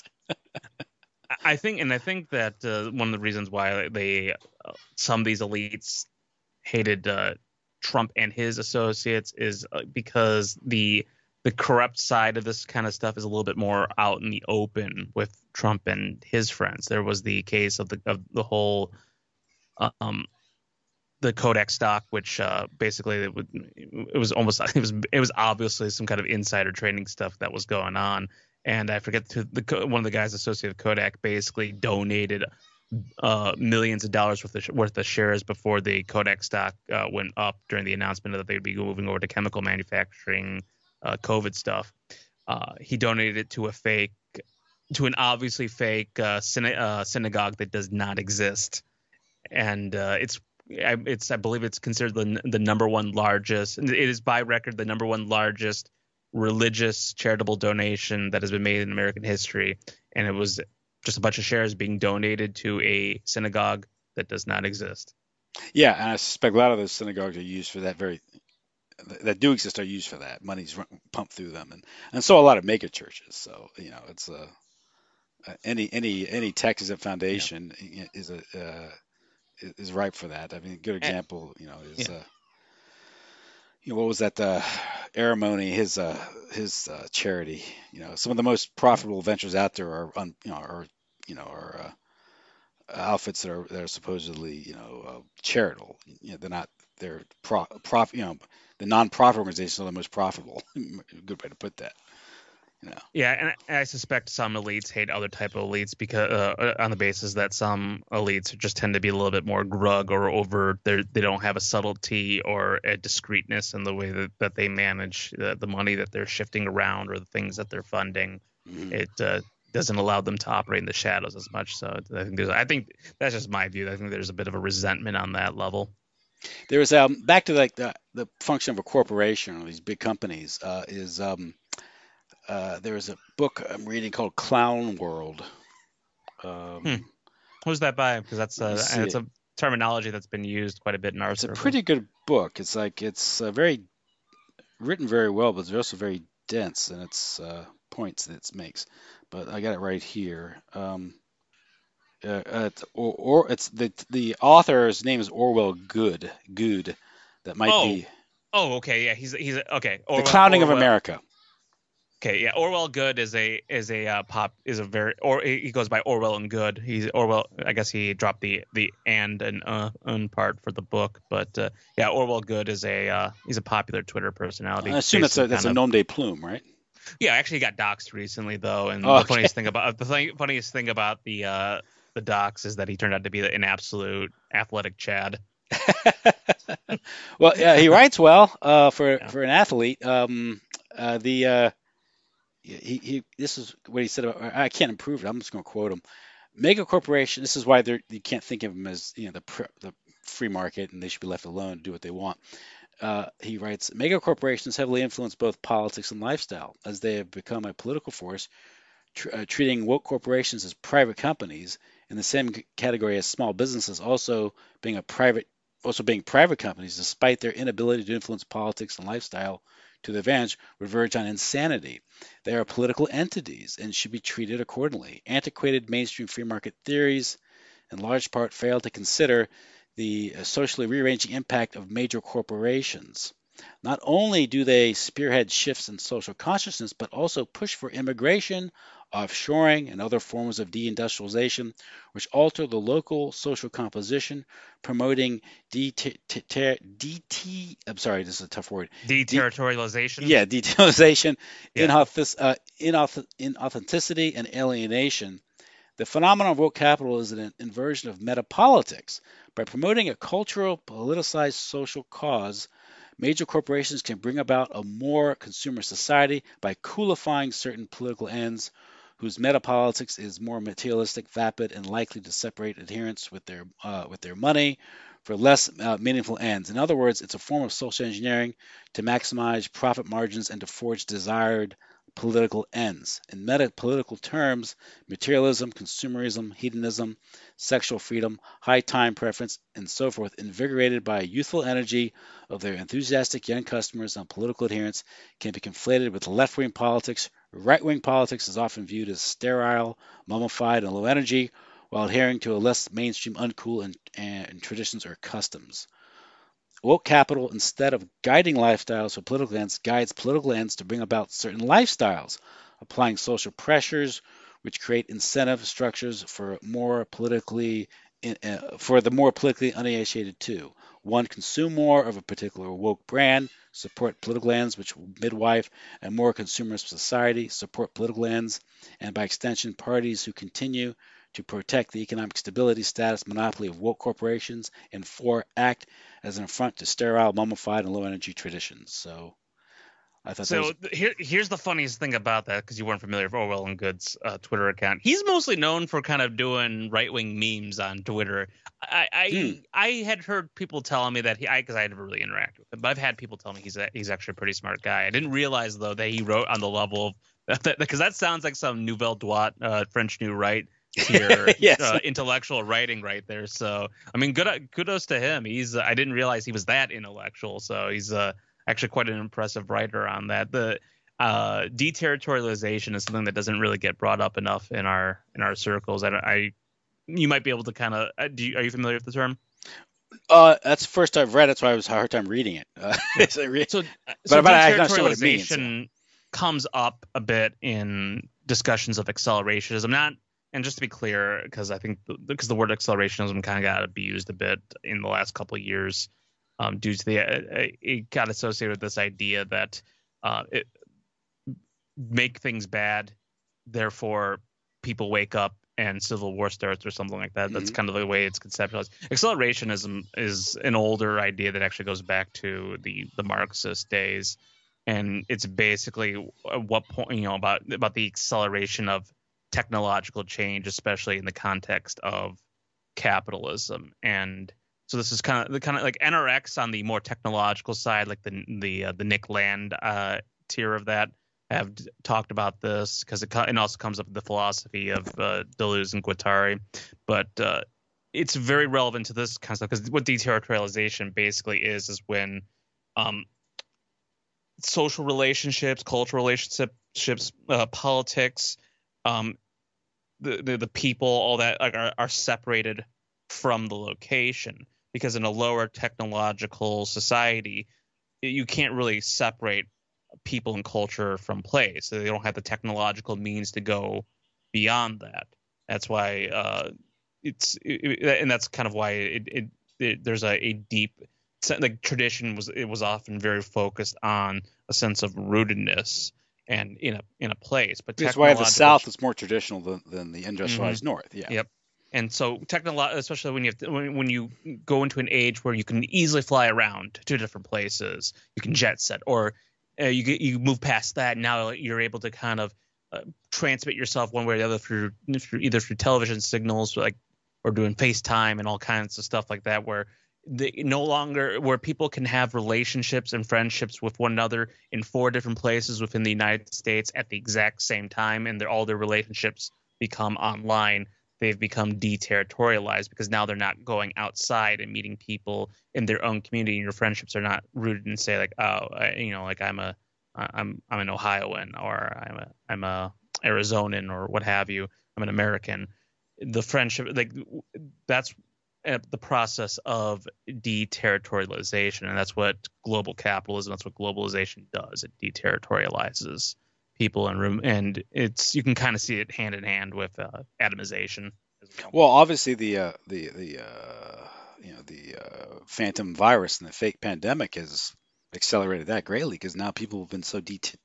I think that one of the reasons why some of these elites hated Trump and his associates is because the corrupt side of this kind of stuff is a little bit more out in the open with Trump and his friends. There was the case of the whole the Kodak stock, which basically it was obviously some kind of insider trading stuff that was going on. And I forget one of the guys associated with Kodak basically donated millions of dollars worth of shares before the Kodak stock went up during the announcement that they'd be moving over to chemical manufacturing, COVID stuff. He donated it to an obviously fake synagogue that does not exist, and I believe it's considered the number one largest. It is by record the number one largest religious charitable donation that has been made in American history, and it was just a bunch of shares being donated to a synagogue that does not exist. Yeah, and I suspect a lot of those synagogues are used for that do exist are used for that. Money's pumped through them, and so a lot of mega churches. So it's any tax exempt Yeah. foundation is ripe for that. I mean, a good Eh, example, is yeah. what was that Arimony, his charity. Some of the most profitable ventures out there are outfits that are supposedly charitable. They're not. They're profit. The non-profit organizations are the most profitable. Good way to put that. You know. Yeah, and I suspect some elites hate other type of elites because on the basis that some elites just tend to be a little bit more grug or over. They don't have a subtlety or a discreetness in the way that they manage the money that they're shifting around or the things that they're funding. Mhm. It doesn't allow them to operate in the shadows as much. So I think that's just my view. I think there's a bit of a resentment on that level. There was back to like the function of a corporation or these big companies is there was a book I'm reading called Clown World. Hmm. Um, Who's that by? Because that's Let me and see it's it. a terminology that's been used quite a bit in our It's a circles. pretty good book. It's like it's very written very well, but it's also very dense in its points that it makes. But I got it right here. It's the author's name is Orwell Good. Good. That might Oh, be oh, okay, yeah, he's okay. The Orwell, Clowning of Orwell. America. Okay, yeah, Orwell Good is a very or he goes by Orwell and Good. He's Orwell. I guess he dropped the and un part for the book, but yeah, Orwell Good is he's a popular Twitter I personality. assume Basically, that's kind a of nom de plume, right? yeah. Actually, he got doxxed recently though, and Oh, the okay. funniest thing about the dox is that he turned out to be an absolute athletic Chad. Well, yeah, he writes well Yeah. for an athlete. The he this is what he said about I can't improve it. I'm just going to quote him. Mega corporation. This is why you can't think of them as the free market and they should be left alone to do what they want. He writes, mega corporations heavily influence both politics and lifestyle as they have become a political force, treating woke corporations as private companies in the same category as small businesses, also being private companies, despite their inability to influence politics and lifestyle to their advantage, would verge on insanity. They are political entities and should be treated accordingly. Antiquated mainstream free market theories, in large part, fail to consider the socially rearranging impact of major corporations. Not only do they spearhead shifts in social consciousness, but also push for immigration, offshoring, and other forms of deindustrialization, which alter the local social composition, promoting I'm sorry, this is a tough word. De, Deterritorialization. yeah, detailing, Yeah. inauthenticity, and alienation. The phenomenon of woke capital is an inversion of metapolitics. By promoting a cultural, politicized social cause, major corporations can bring about a more consumer society by coolifying certain political ends whose metapolitics is more materialistic, vapid, and likely to separate adherents with their money for less meaningful ends. In other words, it's a form of social engineering to maximize profit margins and to forge desired political ends. In meta political terms, materialism, consumerism, hedonism, sexual freedom, high time preference, and so forth, invigorated by youthful energy of their enthusiastic young customers and political adherents, can be conflated with left wing politics. Right wing politics is often viewed as sterile, mummified, and low energy, while adhering to a less mainstream, uncool, and traditions or customs. Woke capital, instead of guiding lifestyles for political ends, guides political ends to bring about certain lifestyles, applying social pressures which create incentive structures for the more politically uninitiated too. One, consume more of a particular woke brand, support political ends which midwife a more consumerist society, support political ends, and by extension, parties who continue to protect the economic stability, status, monopoly of woke corporations, and four, act as an affront to sterile, mummified, and low energy traditions. So I thought that was. Here's the funniest thing about that because you weren't familiar with Orwell and Good's Twitter account. He's mostly known for kind of doing right wing memes on Twitter. Hmm. I had heard people telling me that because I never really interacted with him, but I've had people tell me he's actually a pretty smart guy. I didn't realize though that he wrote on the level of because that sounds like some Nouvelle Droite, French New Right tier Yes. intellectual writing right there. So I mean, good kudos to him. He's I didn't realize he was that intellectual. So he's actually quite an impressive writer on that. The deterritorialization is something that doesn't really get brought up enough in our circles. I you might be able to kind of are you familiar with the term? That's the first I've read. That's why I was a hard time reading it. Yeah. So So but I understand what it means. Yeah. deterritorialization comes up a bit in discussions of accelerationism. Not, and just to be clear, because I think because the word accelerationism kind of got abused a bit in the last couple of years, due to the it got associated with this idea that it make things bad, therefore people wake up and civil war starts or something like that. That's Mhm. kind of the way it's conceptualized. Accelerationism is an older idea that actually goes back to the Marxist days, and it's basically at what point, about the acceleration of technological change, especially in the context of capitalism. And so this is kind of like NRX on the more technological side, like the Nick Land tier of that have talked about this because it also comes up with the philosophy of Deleuze and Guattari, but it's very relevant to this kind of stuff because what deterritorialization basically is when um, social relationships, cultural relationships, politics, um, the people, all that are separated from the location because in a lower technological society, you can't really separate people and culture from place. So they don't have the technological means to go beyond that. That's why and that's kind of why there's a deep like tradition was often very focused on a sense of rootedness and in a place, but That's why the technological. South is more traditional than the Mhm. industrialized North. Yeah. Yep. And so especially when when you go into an age where you can easily fly around to different places, you can jet set, or you move past that. Now you're able to kind of transmit yourself one way or the other through either through television signals, like or doing FaceTime and all kinds of stuff like that, where no longer where people can have relationships and friendships with one another in 4 different places within the United States at the exact same time, and all their relationships become online. They've become deterritorialized because now they're not going outside and meeting people in their own community, and your friendships are not rooted in say like, oh, like I'm an Ohioan, or I'm a Arizonan, or what have you. I'm an American. The friendship, like that's the process of deterritorialization, and that's what global capitalism, that's what globalization does. It deterritorializes people and room, and it's you can kind of see it hand in hand with atomization as well. Well, obviously the phantom virus and the fake pandemic has accelerated that greatly because now people have been so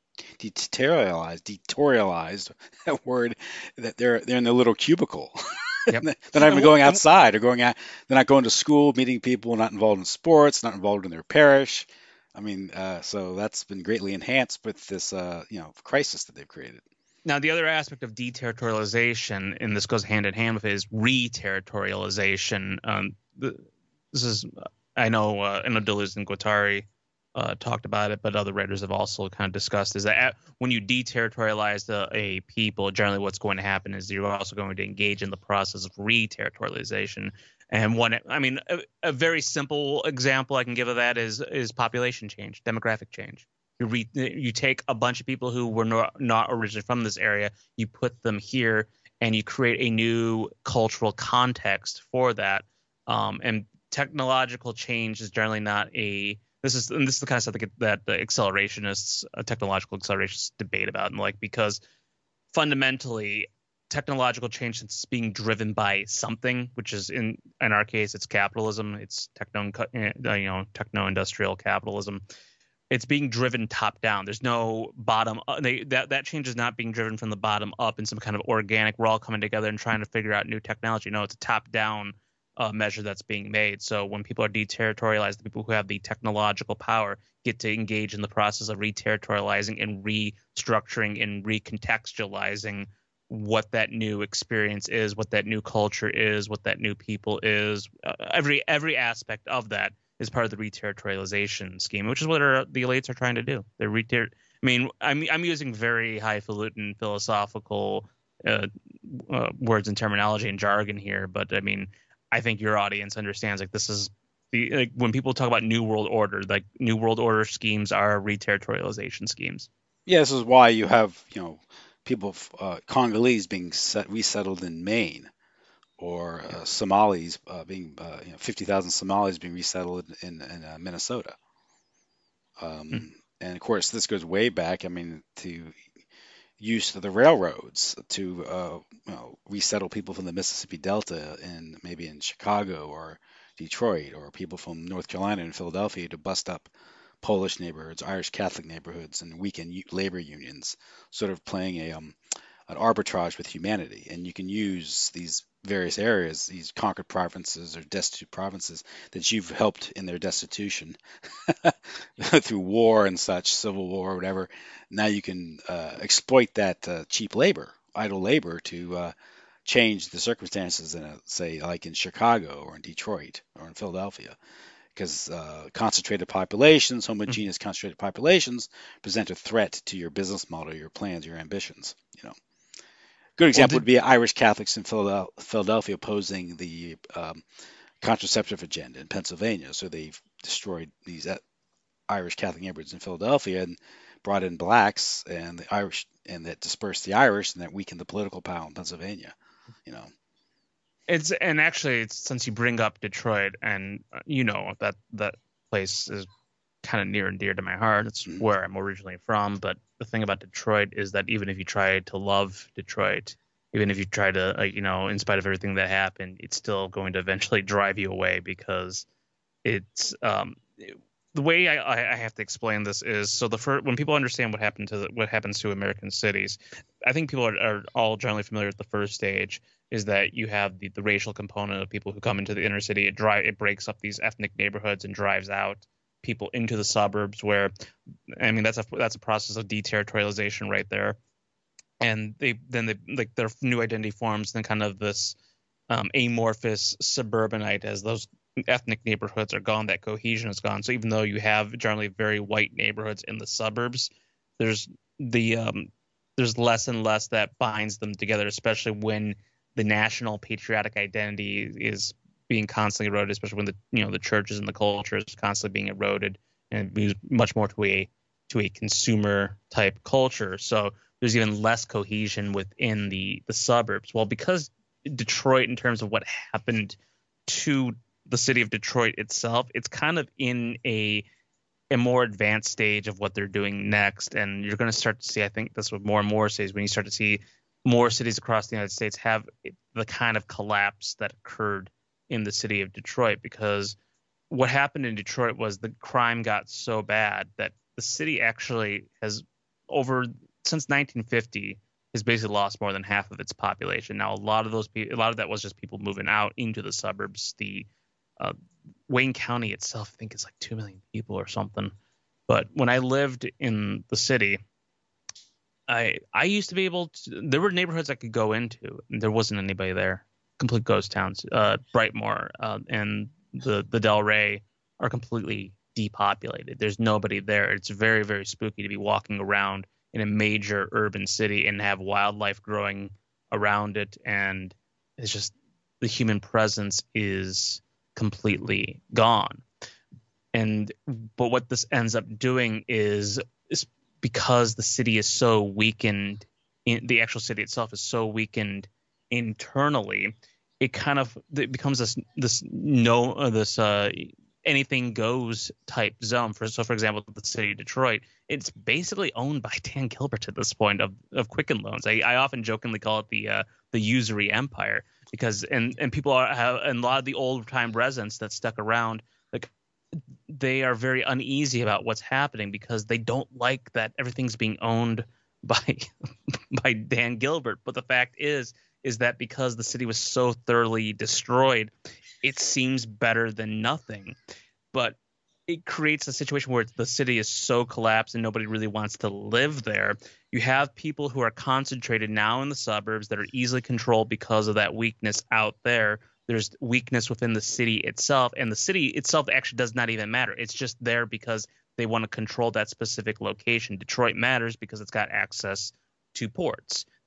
deterritorialized, that word, that they're in their little cubicle. Yep. They're not even And what going and outside or going out. They're not going to school, meeting people, not involved in sports, not involved in their parish. I mean, so that's been greatly enhanced with this, crisis that they've created. Now the other aspect of deterritorialization, and this goes hand in hand with it, is re-territorialization. This is I know Deleuze and Guattari talked about it, but other writers have also kind of discussed is that when you deterritorialize a people, generally what's going to happen is you're also going to engage in the process of re-territorialization. And a very simple example I can give of that is population change, demographic change. You take a bunch of people who were not originally from this area, you put them here, and you create a new cultural context for that. And technological change is generally not a this is the kind of stuff that the accelerationists, technological accelerationists, debate about, and like because fundamentally technological change is being driven by something, which is in our case it's capitalism, it's techno industrial capitalism. It's being driven top down. There's no bottom up. That change is not being driven from the bottom up in some kind of organic. We're all coming together and trying to figure out new technology. No, it's a top down measure that's being made. So when people are deterritorialized, the people who have the technological power get to engage in the process of reterritorializing and restructuring and recontextualizing what that new experience is, what that new culture is, what that new people is. Every aspect of that is part of the reterritorialization scheme, which is what the elites are trying to do. They're I'm using very highfalutin philosophical uh, words and terminology and jargon here, but I mean, I think your audience understands like this is the like when people talk about New World Order, like New World Order schemes are reterritorialization schemes. Yeah, this is why you have, people, Congolese being resettled in Maine, or Yeah. Somalis being, 50,000 Somalis being resettled in Minnesota. Mm. And of course, this goes way back. I mean, to use of the railroads to resettle people from the Mississippi Delta in maybe in Chicago or Detroit, or people from North Carolina and Philadelphia to bust up Polish neighborhoods, Irish Catholic neighborhoods, and weaken labor unions, sort of playing an arbitrage with humanity. And you can use these various areas, these conquered provinces or destitute provinces that you've helped in their destitution through war and such, civil war or whatever. Now you can exploit that cheap labor, idle labor, to change the circumstances in say like in Chicago or in Detroit or in Philadelphia, because concentrated populations, Mm. homogeneous concentrated populations, present a threat to your business model, your plans, your ambitions. Good Well, example would did be Irish Catholics in Philadelphia opposing the contraceptive agenda in Pennsylvania. So they've destroyed these Irish Catholic neighborhoods in Philadelphia and brought in blacks and the Irish, and that dispersed the Irish, and that weakened the political power in Pennsylvania. You know, it's and actually it's, since you bring up Detroit and that place is kind of near and dear to my heart. It's Mhm. where I'm originally from. But the thing about Detroit is that even if you try to love Detroit, even if you try to, in spite of everything that happened, it's still going to eventually drive you away because it's the way I have to explain this is so the first when people understand what happens to American cities, I think people are all generally familiar with the first stage is that you have the racial component of people who come into the inner city. It breaks up these ethnic neighborhoods and drives out people into the suburbs where I mean that's a process of deterritorialization right there. And they like their new identity forms then kind of this amorphous suburbanite as those ethnic neighborhoods are gone, that cohesion is gone. So even though you have generally very white neighborhoods in the suburbs, there's the there's less and less that binds them together, especially when the national patriotic identity is being constantly eroded, especially when the churches and the culture is constantly being eroded and moves much more to a consumer type culture. So there's even less cohesion within the suburbs. Well, because Detroit in terms of what happened to the city of Detroit itself. It's kind of in a more advanced stage of what they're doing next, and you're going to start to see. I think this with more and more cities when you start to see more cities across the United States have the kind of collapse that occurred in the city of Detroit because what happened in Detroit was the crime got so bad that the city actually has over since 1950 has basically lost more than half of its population. Now, a lot of that was just people moving out into the suburbs. The uh, Wayne County itself, I think, is like 2 million people or something. But when I lived in the city, I used to be able to. There were neighborhoods I could go into, and there wasn't anybody there. Complete ghost towns. Brightmoor and the Delray are completely depopulated. There's nobody there. It's very very spooky to be walking around in a major urban city and have wildlife growing around it, and it's just the human presence is completely gone. And but what this ends up doing is because the city is so weakened, the actual city itself is so weakened internally, it becomes this no this anything goes type zone. For example, the city of Detroit, it's basically owned by Dan Gilbert at this point of Quicken Loans. I often jokingly call it the usury empire because and people and a lot of the old time residents that stuck around like they are very uneasy about what's happening because they don't like that everything's being owned by by Dan Gilbert. But the fact is that because the city was so thoroughly destroyed, it seems better than nothing. But it creates a situation where the city is so collapsed and nobody really wants to live there. You have people who are concentrated now in the suburbs that are easily controlled because of that weakness out there. There's weakness within the city itself, and the city itself actually does not even matter. It's just there because they want to control that specific location. Detroit matters because it's got access to ports.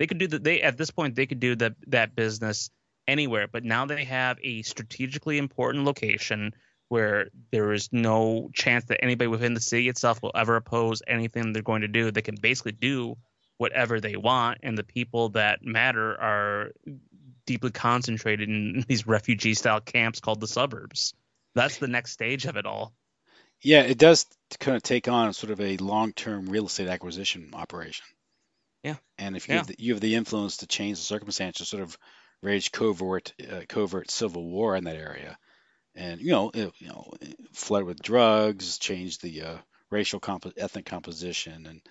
They could do that. They at this point they could do that business anywhere, but now they have a strategically important location where there is no chance that anybody within the city itself will ever oppose anything they're going to do. They can basically do whatever they want, and the people that matter are deeply concentrated in these refugee style camps called the suburbs. That's the next stage of it all. Yeah, it does kind of take on sort of a long-term real estate acquisition operation. Yeah. And if Yeah. you have the influence to change the circumstances, sort of rage covert civil war in that area, and flood with drugs, change the ethnic composition, and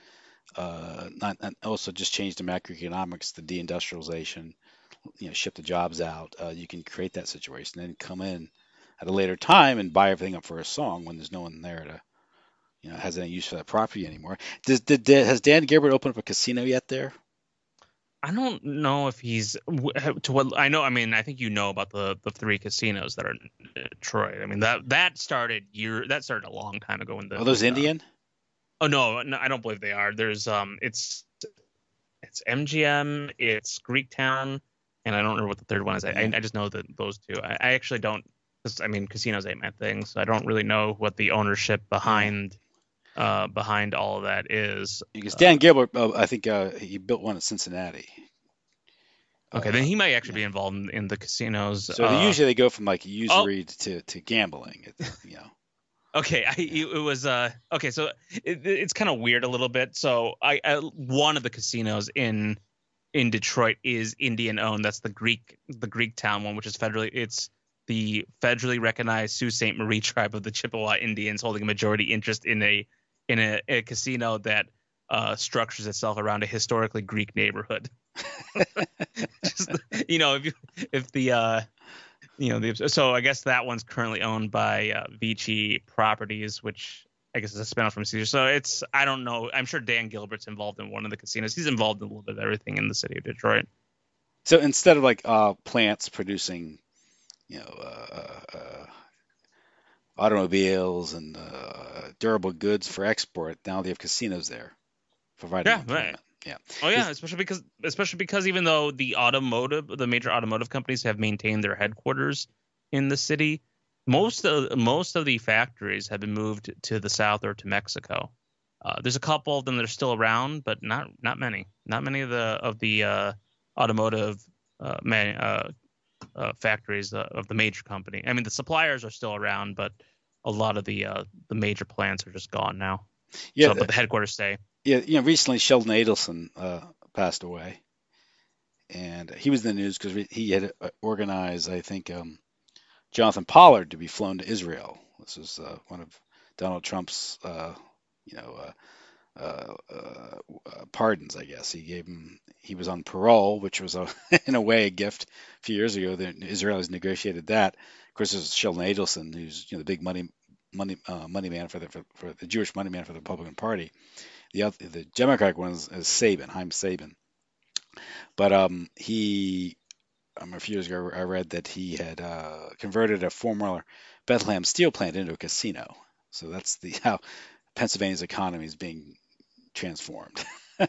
not also just change the macroeconomics, the deindustrialization, ship the jobs out. You can create that situation, then come in at a later time and buy everything up for a song when there's no one there to has any use for that property anymore. Has Dan Gilbert opened up a casino yet there? I don't know if he's to what I know. I mean, I think you know about the three casinos that are in Detroit. I mean that started a long time ago Are those when Indian? oh no, no, I don't believe they are. There's it's MGM, it's Greektown, and I don't know what the third one is. Yeah. I just know that those two. I actually don't. 'Cause, I mean, casinos ain't my thing, so I don't really know what the ownership Yeah. behind all of that is. Because Dan Gilbert, I think he built one in Cincinnati. Okay, then Uh, he might actually yeah. be involved in the casinos. So they go from like Oh, usury to gambling. okay. Yeah. It was okay. So it's kind of weird a little bit. So one of the casinos in Detroit is Indian owned. That's the Greek town one, which is federally. It's the federally recognized Sault Ste. Marie tribe of the Chippewa Indians holding a majority interest in a casino that structures itself around a historically Greek neighborhood. Just if the so I guess that one's currently owned by Vici Properties, which I guess is a spinoff from Caesar. So I don't know. I'm sure Dan Gilbert's involved in one of the casinos. He's involved in a little bit of everything in the city of Detroit. So instead of like plants producing, you know, automobiles and durable goods for export, now they have casinos there providing Yeah, right. employment. Yeah. Oh yeah, Is- especially because even though the major automotive companies have maintained their headquarters in the city, most of the factories have been moved to the south or to Mexico. There's a couple of them that are still around, but not many. Not many of the automotive factories of the major company. I mean, the suppliers are still around, but a lot of the major plants are just gone now. yeah. So, but the headquarters stay. Yeah. Recently Sheldon Adelson passed away, and he was in the news because he had organized, I think, Jonathan Pollard to be flown to Israel. This is one of Donald Trump's, you know, pardons, I guess. He was on parole, which was in a way a gift a few years ago. The Israelis negotiated that. Of course, there's Sheldon Adelson, who's the big money man for the Jewish money man for the Republican Party. The Democratic one is Sabin, Haim Sabin. But a few years ago, I read that he had converted a former Bethlehem steel plant into a casino. So that's how Pennsylvania's economy is being transformed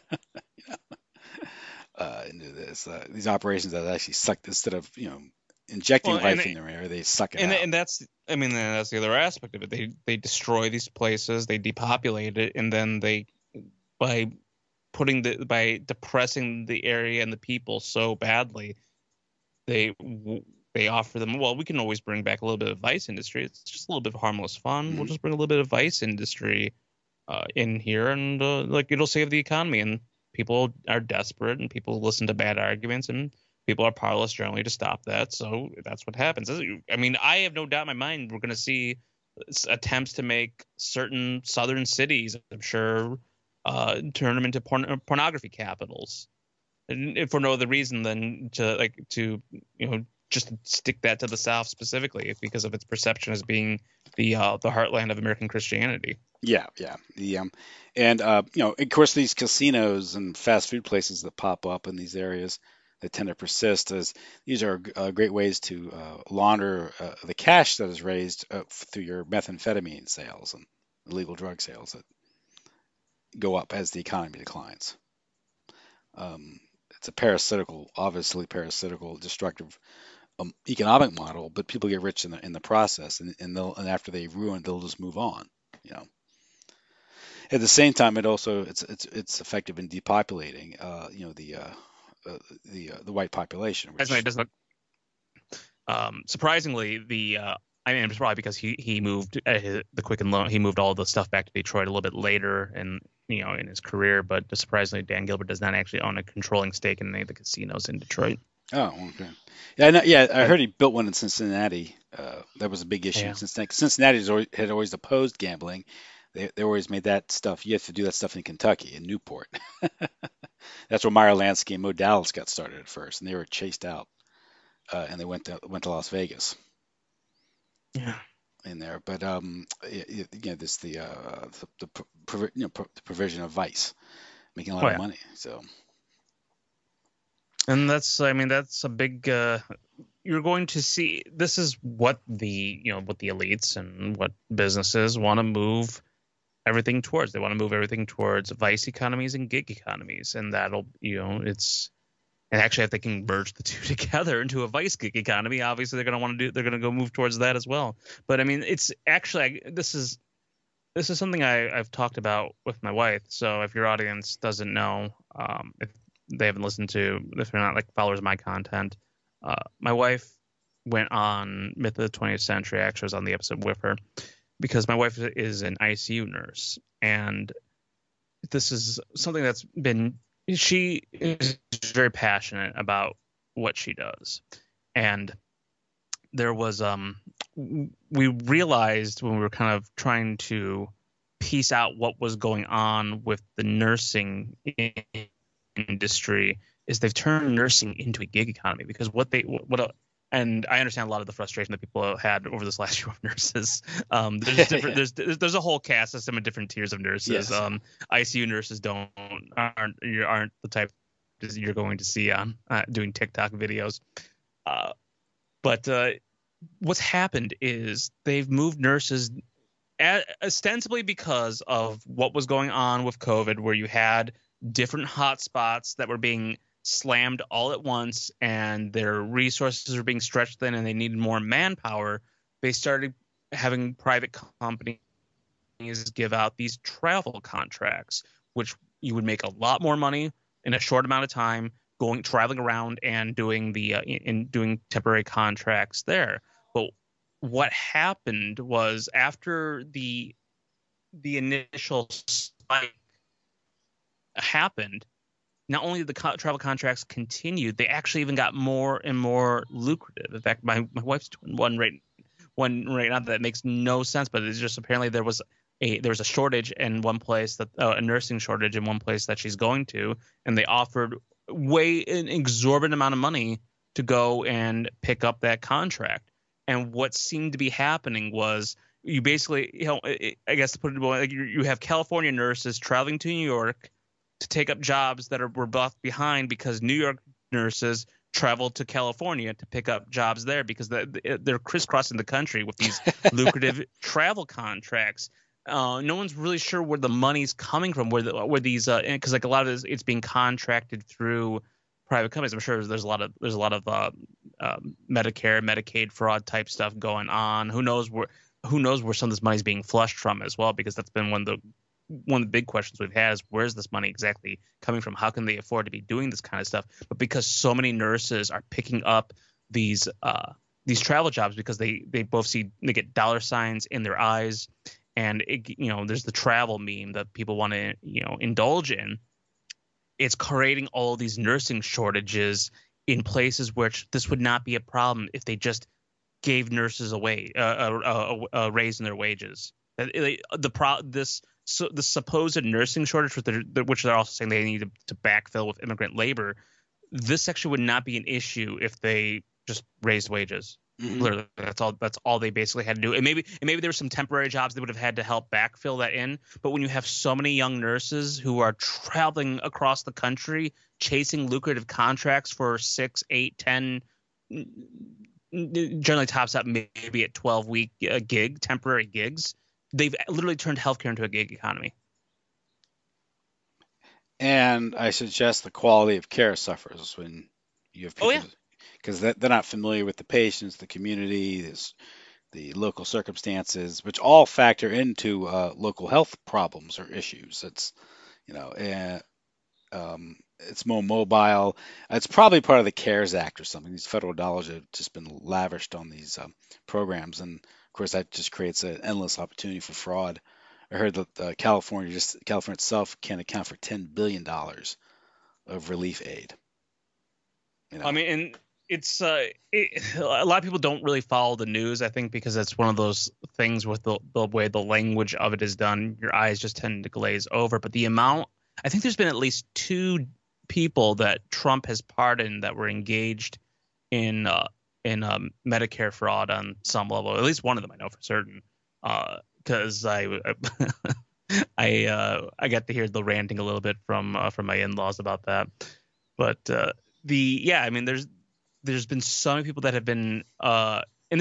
into these operations that actually suck instead of injecting Well, and life in their air, they suck it and out. and that's I mean that's the other aspect of it. They destroy these places, they depopulate it, and then they by by depressing the area and the people so badly, they they offer them, well, we can always bring back a little bit of vice industry. It's just a little bit of harmless fun. We'll Hmm. just bring a little bit of vice industry in here, and like it'll save the economy. And people are desperate, and people listen to bad arguments, and people are powerless generally to stop that. So that's what happens. I mean, I have no doubt in my mind we're going to see attempts to make certain southern cities, I'm sure, turn them into pornography capitals, and for no other reason than to just stick that to the South specifically because of its perception as being the heartland of American Christianity. Yeah, yeah. And of course, these casinos and fast food places that pop up in these areas that tend to persist as these are great ways to launder the cash that is raised through your methamphetamine sales and illegal drug sales that go up as the economy declines. Um, it's a parasitical, obviously parasitical, destructive economic model, but people get rich in the process, and after they ruin, they'll just move on. You know. At the same time, it's effective in depopulating, the white population, As it which. doesn't. Surprisingly, I mean, it's probably because he moved the Quicken Loan. He moved all the stuff back to Detroit a little bit later, and in his career. But surprisingly, Dan Gilbert does not actually own a controlling stake in any of the casinos in Detroit. Oh, okay. Yeah, I And heard he built one in Cincinnati. That was a big issue. yeah, Cincinnati had always opposed gambling. They always made that stuff. You have to do that stuff in Kentucky, in Newport. That's where Meyer Lansky and Mo Dallas got started at first, and they were chased out, and they went to Las Vegas yeah, in there. But this the provision of vice, making a lot oh of yeah. money. So And I mean, that's a big. You're going to see. This is what what the elites and what businesses want to move everything towards. They want to move everything towards vice economies and gig economies, and that'll, and actually, if they can merge the two together into a vice gig economy, obviously they're going to want to do. They're going to go move towards that as well. But I mean, it's actually this is something I've talked about with my wife. So if your audience doesn't know, if they haven't listened to, if they're not like followers of my content, my wife went on Myth of the 20th Century. Actually, I was on the episode with her because my wife is an ICU nurse, and this is something that's been. She is very passionate about what she does, and there was we realized when we were kind of trying to piece out what was going on with the nursing industry is they've turned nursing into a gig economy because and I understand a lot of the frustration that people had over this last year of nurses. There's different. There's a whole caste system of different tiers of nurses. yes. ICU nurses aren't the type you're going to see on doing TikTok videos. But what's happened is they've moved nurses ostensibly because of what was going on with COVID, where you had different hotspots that were being slammed all at once and their resources were being stretched thin and they needed more manpower. They started having private companies give out these travel contracts, which you would make a lot more money in a short amount of time traveling around and doing doing temporary contracts there. But what happened was after the initial spike happened, not only did the travel contracts continued, they actually even got more and more lucrative. In fact, my wife's doing one right now that makes no sense, but it's just apparently there was a shortage in one place a nursing shortage in one place that she's going to, and they offered an exorbitant amount of money to go and pick up that contract. And what seemed to be happening was you basically, I guess to put it like you have California nurses traveling to New York to take up jobs that were left behind because New York nurses traveled to California to pick up jobs there because they're crisscrossing the country with these lucrative travel contracts. No one's really sure where the money's coming from, where these because like a lot of it's being contracted through private companies. I'm sure there's a lot of Medicare, Medicaid fraud type stuff going on. Who knows where some of this money is being flushed from as well, because that's been one of the big questions we've had is where's this money exactly coming from? How can they afford to be doing this kind of stuff? But because so many nurses are picking up these travel jobs because they both they get dollar signs in their eyes, and there's the travel meme that people want to indulge in. It's creating all these nursing shortages in places which this would not be a problem if they just gave nurses a raise in their wages. The supposed nursing shortage, which they're also saying they need to backfill with immigrant labor, this actually would not be an issue if they just raised wages. Mm-hmm. Literally, that's all they basically had to do. And maybe there were some temporary jobs they would have had to help backfill that in. But when you have so many young nurses who are traveling across the country chasing lucrative contracts for 6, 8, 10, generally tops out maybe at 12-week temporary gigs, they've literally turned healthcare into a gig economy. And I suggest the quality of care suffers when you have Oh people, yeah. because they're not familiar with the patients, the community, the local circumstances, which all factor into local health problems or issues. It's more mobile. It's probably part of the CARES Act or something. These federal dollars have just been lavished on these programs, and of course that just creates an endless opportunity for fraud. I heard that California itself can account for $10 billion of relief aid. You I know, mean, and it's a lot of people don't really follow the news. I think because it's one of those things with the way the language of it is done, your eyes just tend to glaze over. But the amount, I think there's been at least two people that Trump has pardoned that were engaged in Medicare fraud on some level. At least one of them I know for certain. Because I got to hear the ranting a little bit from my in-laws about that. But I mean, there's been so many people that have been and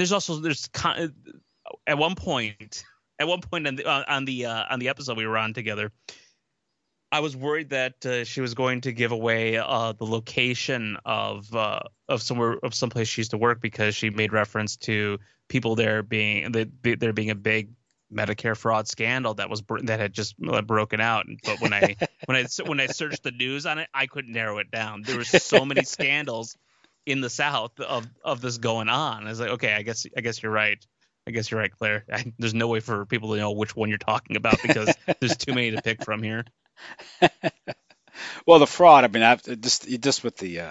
at one point on the episode we were on together, I was worried that she was going to give away the location of someplace she used to work because she made reference to people there being a big Medicare fraud scandal that had just broken out. But when I searched the news on it, I couldn't narrow it down. There were so many scandals in the South of this going on. I was like, okay, I guess you're right. I guess you're right, Claire. There's no way for people to know which one you're talking about because there's too many to pick from here. well, the fraud. I mean, just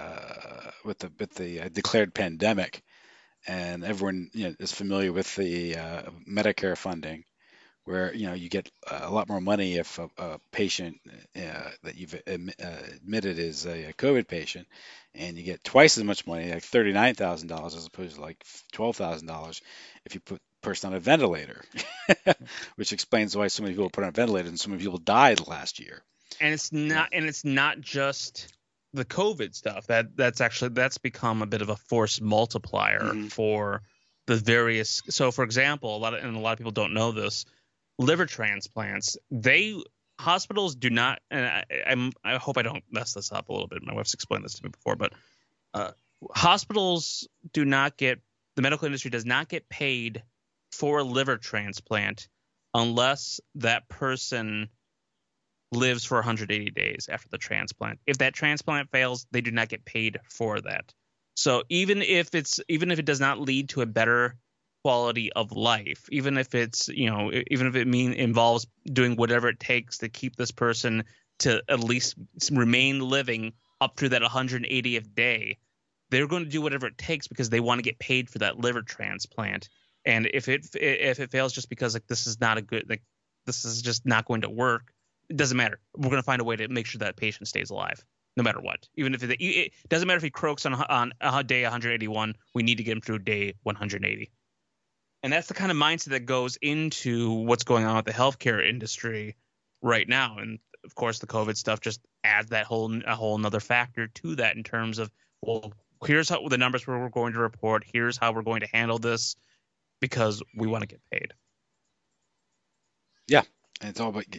with the declared pandemic, and everyone is familiar with the Medicare funding, where you get a lot more money if a patient that you've admitted is a COVID patient, and you get twice as much money, like $39,000 as opposed to like $12,000 if you put person on a ventilator, which explains why so many people put on a ventilator and so many people died last year. And it's You know. not just the COVID stuff. That's become a bit of a force multiplier Hmm. for the various. So, for example, a lot of people don't know this. Liver transplants, hospitals do not, and I hope I don't mess this up a little bit. My wife's explained this to me before, but uh, hospitals do not get the medical industry does not get paid for a liver transplant unless that person lives for 180 days after the transplant. If that transplant fails, they do not get paid for that. So even if it does not lead to a better quality of life, even if it involves doing whatever it takes to keep this person to at least remain living up to that 180th day, they're going to do whatever it takes because they want to get paid for that liver transplant. And if it fails just because like this is not a good like this is just not going to work, it doesn't matter. We're going to find a way to make sure that patient stays alive, no matter what. Even if it doesn't matter if he croaks on day 181, we need to get him through day 180. And that's the kind of mindset that goes into what's going on with the healthcare industry right now. And of course, the COVID stuff just adds a whole another factor to that in terms of, well, here's how the numbers we're going to report. Here's how we're going to handle this because we want to get paid. Yeah, and it's all about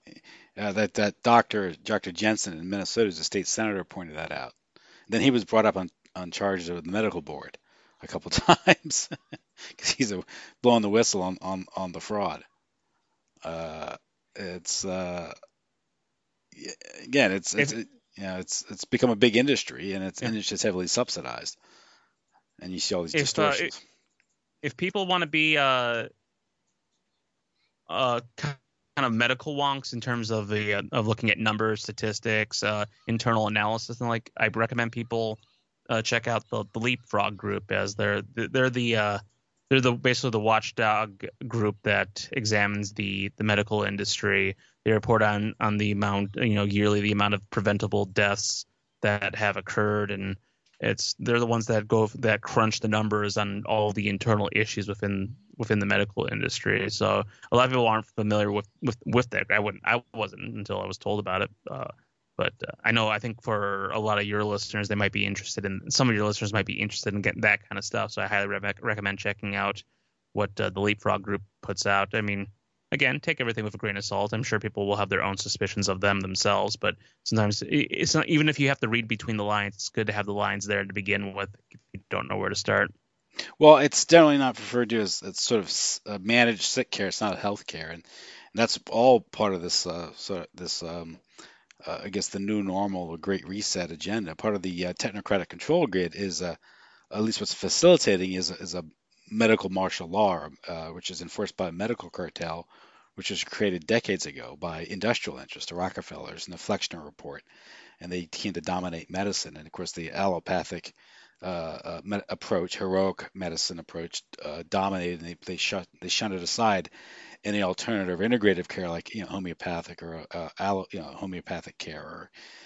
that Dr. Jensen in Minnesota, as a state senator, pointed that out. Then he was brought up on charges of the medical board a couple times because he's blowing the whistle on the fraud. Uh, it's again, If it's become a big industry, and yeah, it's just heavily subsidized, and you see all these if distortions. if people want to be kind of medical wonks in terms of the of looking at numbers, statistics, internal analysis, and like I recommend people check out the Leapfrog group as they're the basically the watchdog group that examines the medical industry. They report on the amount yearly the amount of preventable deaths that have occurred, and they're the ones that crunch the numbers on all the internal issues within the medical industry. So a lot of people aren't familiar with that. I wasn't until I was told about it. But I think for a lot of your listeners, some of your listeners might be interested in getting that kind of stuff. So I highly recommend checking out what the Leapfrog group puts out. I mean, again, take everything with a grain of salt. I'm sure people will have their own suspicions of them themselves, but sometimes it's not, even if you have to read between the lines, it's good to have the lines there to begin with if you don't know where to start. Well, it's generally not referred to as it's sort of managed sick care. It's not health care, and that's all part of this sort of this I guess the new normal, the Great Reset agenda. Part of the technocratic control grid is at least what's facilitating is a medical martial law, which is enforced by a medical cartel, which was created decades ago by industrial interests, the Rockefellers, and the Flexner Report, and they came to dominate medicine. And of course, the allopathic approach, heroic medicine approach, dominated, and they shunned it aside. Any alternative integrative care, like homeopathic or homeopathic care, or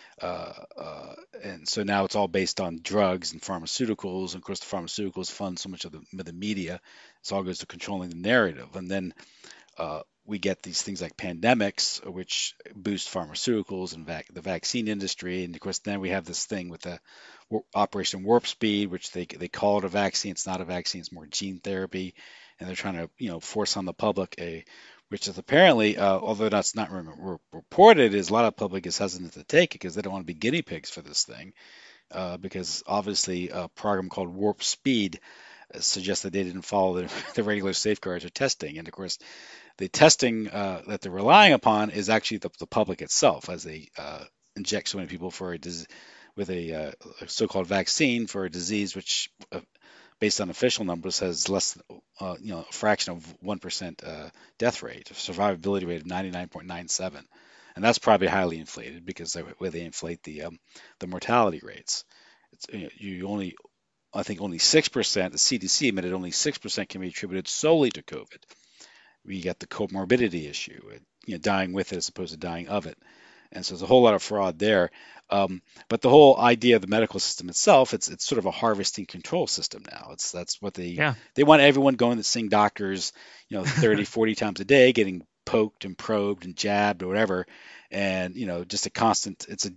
and so now it's all based on drugs and pharmaceuticals. And of course, the pharmaceuticals fund so much of the media. It all goes to controlling the narrative. And then we get these things like pandemics, which boost pharmaceuticals and the vaccine industry. And of course, then we have this thing with the Operation Warp Speed, which they call it a vaccine. It's not a vaccine; it's more gene therapy. And they're trying to force on the public which is apparently, although that's not reported, is a lot of public is hesitant to take it because they don't want to be guinea pigs for this thing. Because obviously a program called Warp Speed suggests that they didn't follow the regular safeguards or testing. And of course, the testing that they're relying upon is actually the public itself, as they inject so many people for with a so-called vaccine for a disease which, based on official numbers, has less, a fraction of 1% death rate, a survivability rate of 99.97, and that's probably highly inflated because where they inflate the mortality rates. You only, I think only 6%. The CDC admitted only 6% can be attributed solely to COVID. We get the comorbidity issue, dying with it as opposed to dying of it. And so there's a whole lot of fraud there. But the whole idea of the medical system itself, it's sort of a harvesting control system now. That's what Yeah. they want everyone going to seeing doctors, 30, 40 times a day, getting poked and probed and jabbed or whatever. And, just it's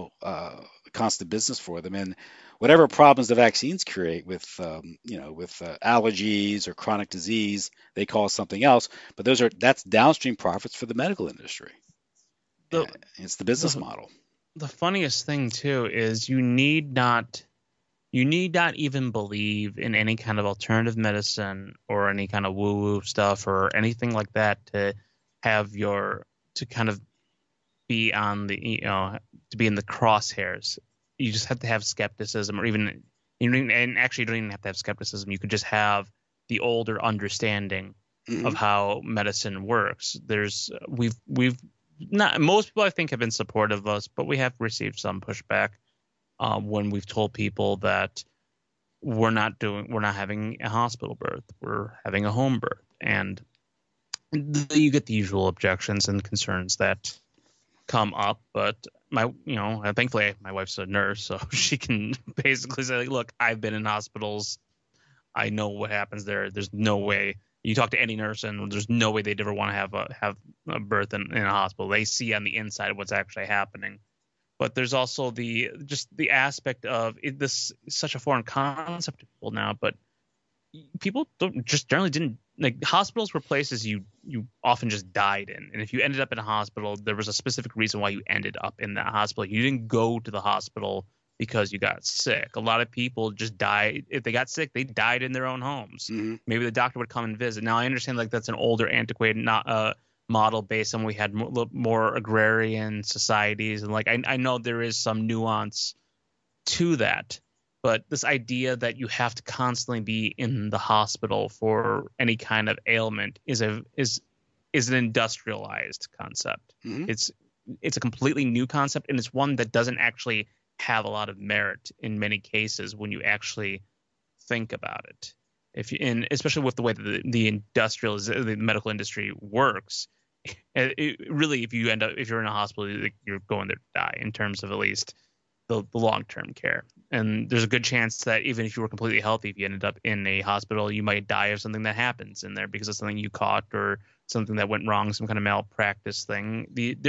a constant business for them. And whatever problems the vaccines create with, allergies or chronic disease, they call it something else. But that's downstream profits for the medical industry. The It's the business the model. the funniest thing too is you need not even believe in any kind of alternative medicine or any kind of woo-woo stuff or anything like that to kind of be on the to be in the crosshairs. You just have to have skepticism, or even and actually you don't even have to have skepticism. You could just have the older understanding of Hmm. how medicine works. We've not most people I think have been supportive of us, but we have received some pushback when we've told people that we're not having a hospital birth, we're having a home birth, and you get the usual objections and concerns that come up. But thankfully my wife's a nurse, so she can basically say, look, I've been in hospitals, I know what happens there. There's no way you talk to any nurse, and there's no way they'd ever want to have a birth in a hospital. They see on the inside what's actually happening. But there's also the aspect of this is such a foreign concept to people now. But people don't just generally didn't like hospitals were places you often just died in, and if you ended up in a hospital, there was a specific reason why you ended up in that hospital. You didn't go to the hospital because you got sick. A lot of people just died. If they got sick, they died in their own homes. Hmm. Maybe the doctor would come and visit. Now I understand like that's an older antiquated not model based on we had more agrarian societies, and like I know there is some nuance to that. But this idea that you have to constantly be in the hospital for any kind of ailment is an industrialized concept. Hmm. It's a completely new concept, and it's one that doesn't actually have a lot of merit in many cases when you actually think about it. And especially with the way that the medical industry works, really, if you're in a hospital, you're going there to die in terms of at least the long-term care. And there's a good chance that even if you were completely healthy, if you ended up in a hospital, you might die of something that happens in there because of something you caught or something that went wrong, some kind of malpractice thing.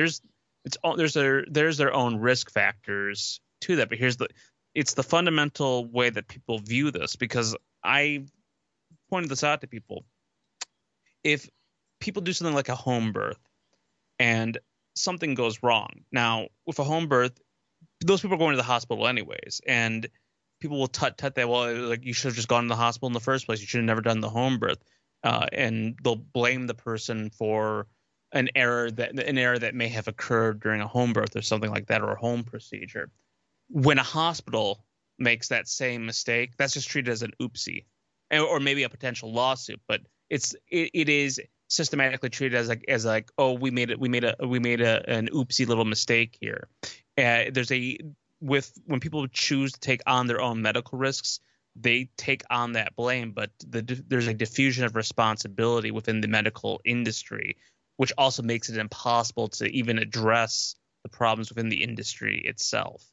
There's their own risk factors to that. But it's the fundamental way that people view this, because I pointed this out to people. If people do something like a home birth and something goes wrong. Now, with a home birth, those people are going to the hospital anyways, and people will tut that, well, like you should have just gone to the hospital in the first place. You should have never done the home birth, and they'll blame the person for an error that may have occurred during a home birth or something like that, or a home procedure. When a hospital makes that same mistake, that's just treated as an oopsie, or maybe a potential lawsuit. But it is systematically treated as like, oh, we made an oopsie little mistake here. There's a with when people choose to take on their own medical risks, they take on that blame, but there's a diffusion of responsibility within the medical industry, which also makes it impossible to even address the problems within the industry itself.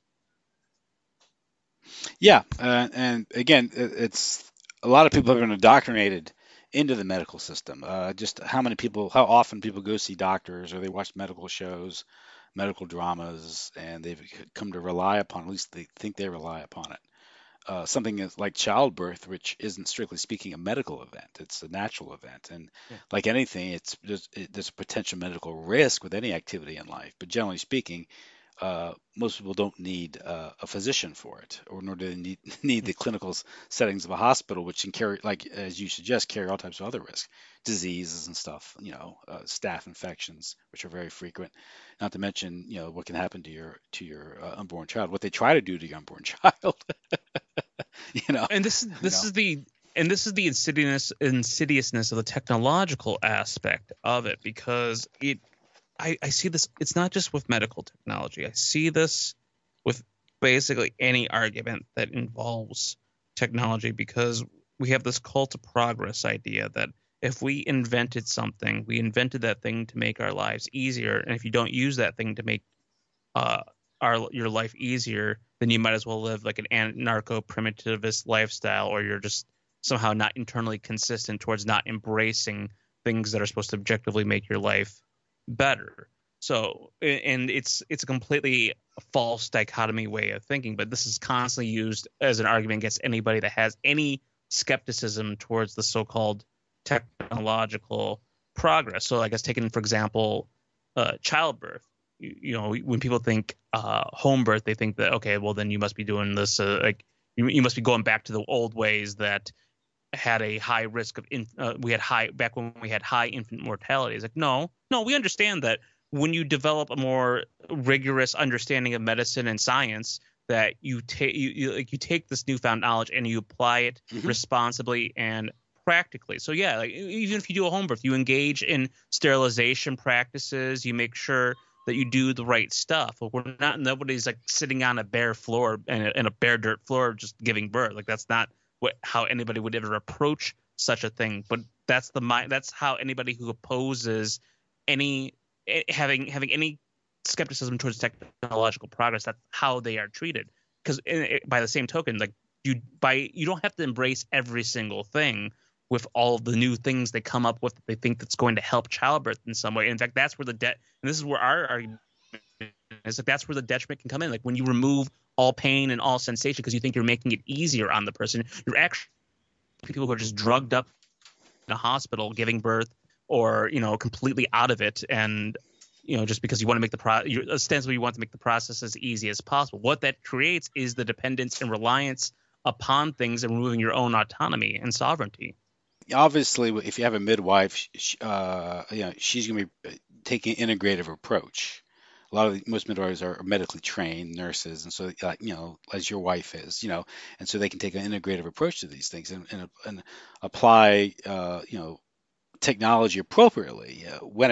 Yeah, and again, it's a lot of people have been indoctrinated into the medical system. Just how often people go see doctors or they watch medical shows, medical dramas, and they've come to rely upon, at least they think they rely upon it. Something like childbirth, which isn't strictly speaking a medical event, it's a natural event. And Yeah. like anything, there's a potential medical risk with any activity in life. But generally speaking, most people don't need a physician for it, or nor do they need the clinical settings of a hospital, which can carry, like as you suggest, carry all types of other risks, diseases and stuff. Staph infections, which are very frequent. Not to mention, what can happen to your unborn child. What they try to do to your unborn child. you know, And this you this know. is the and this is the insidiousness of the technological aspect of it, because I see this. It's not just with medical technology. I see this with basically any argument that involves technology, because we have this cult of progress idea that if we invented something, we invented that thing to make our lives easier, and if you don't use that thing to make uh, your life easier, then you might as well live like an anarcho primitivist lifestyle, or you're just somehow not internally consistent towards not embracing things that are supposed to objectively make your life better. So, and it's a completely false dichotomy way of thinking, but this is constantly used as an argument against anybody that has any skepticism towards the so-called technological progress. So, I guess taking for example, childbirth. When people think home birth, they think that, okay, well then you must be doing this, like you must be going back to the old ways that had a high risk of we had high back when we had high infant mortality. It's like, no, no, we understand that when you develop a more rigorous understanding of medicine and science, that you take this newfound knowledge and you apply it Hmm. responsibly and practically. So yeah, like even if you do a home birth, you engage in sterilization practices, you make sure that you do the right stuff. Like, nobody's like sitting on a bare floor and a bare dirt floor just giving birth. Like that's not how anybody would ever approach such a thing. But that's how anybody who opposes any having any skepticism towards technological progress, that's how they are treated. Because by the same token, like you don't have to embrace every single thing with all of the new things they come up with that they think that's going to help childbirth in some way. In fact, that's where and this is where our argument is, like that's where the detriment can come in. Like when you remove all pain and all sensation because you think you're making it easier on the person, you're actually people who are just drugged up in a hospital giving birth, or completely out of it, and just because you want to make you ostensibly you want to make the process as easy as possible. What that creates is the dependence and reliance upon things and removing your own autonomy and sovereignty. Obviously, if you have a midwife, she's going to be taking an integrative approach. Most midwives are medically trained nurses, and so as your wife is, and so they can take an integrative approach to these things and apply technology appropriately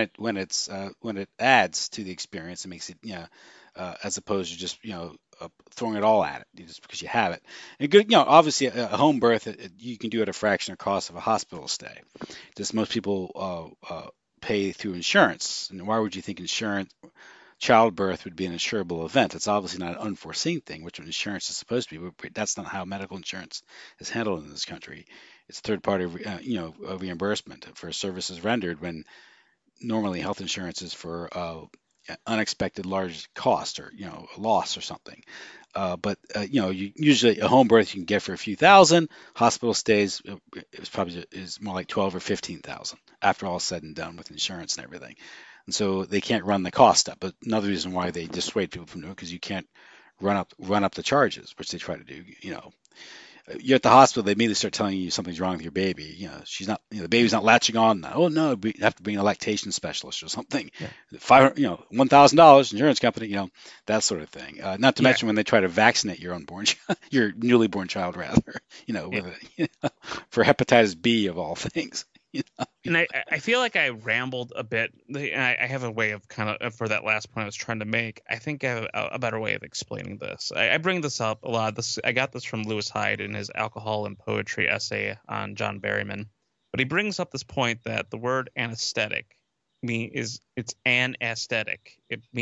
when it adds to the experience and makes it as opposed to just throwing it all at it just because you have it. And good, obviously a home birth you can do at a fraction of the cost of a hospital stay. Just most people pay through insurance, and why would you think insurance childbirth would be an insurable event? It's obviously not an unforeseen thing, which insurance is supposed to be, but that's not how medical insurance is handled in this country. It's third party, reimbursement for services rendered when normally health insurance is for unexpected large cost or a loss or something. But usually a home birth you can get for a few thousand. Hospital stays is probably is more like 12 or 15,000 after all is said and done with insurance and everything. And so they can't run the cost up. But another reason why they dissuade people from doing it, because you can't run up the charges, which they try to do. You're at the hospital, they immediately start telling you something's wrong with your baby. She's not, the baby's not latching on. Oh no, you have to bring a lactation specialist or something. Yeah. $1,000 insurance company, that sort of thing. Not to Yeah. mention when they try to vaccinate your your newly born child, rather, Yeah. for hepatitis B of all things. And I feel like I rambled a bit. I have a way of kind of, for that last point I was trying to make, I think I have a better way of explaining this. I bring this up a lot. I got this from Lewis Hyde in his Alcohol and Poetry essay on John Berryman. But he brings up this point that the word anesthetic it's an aesthetic.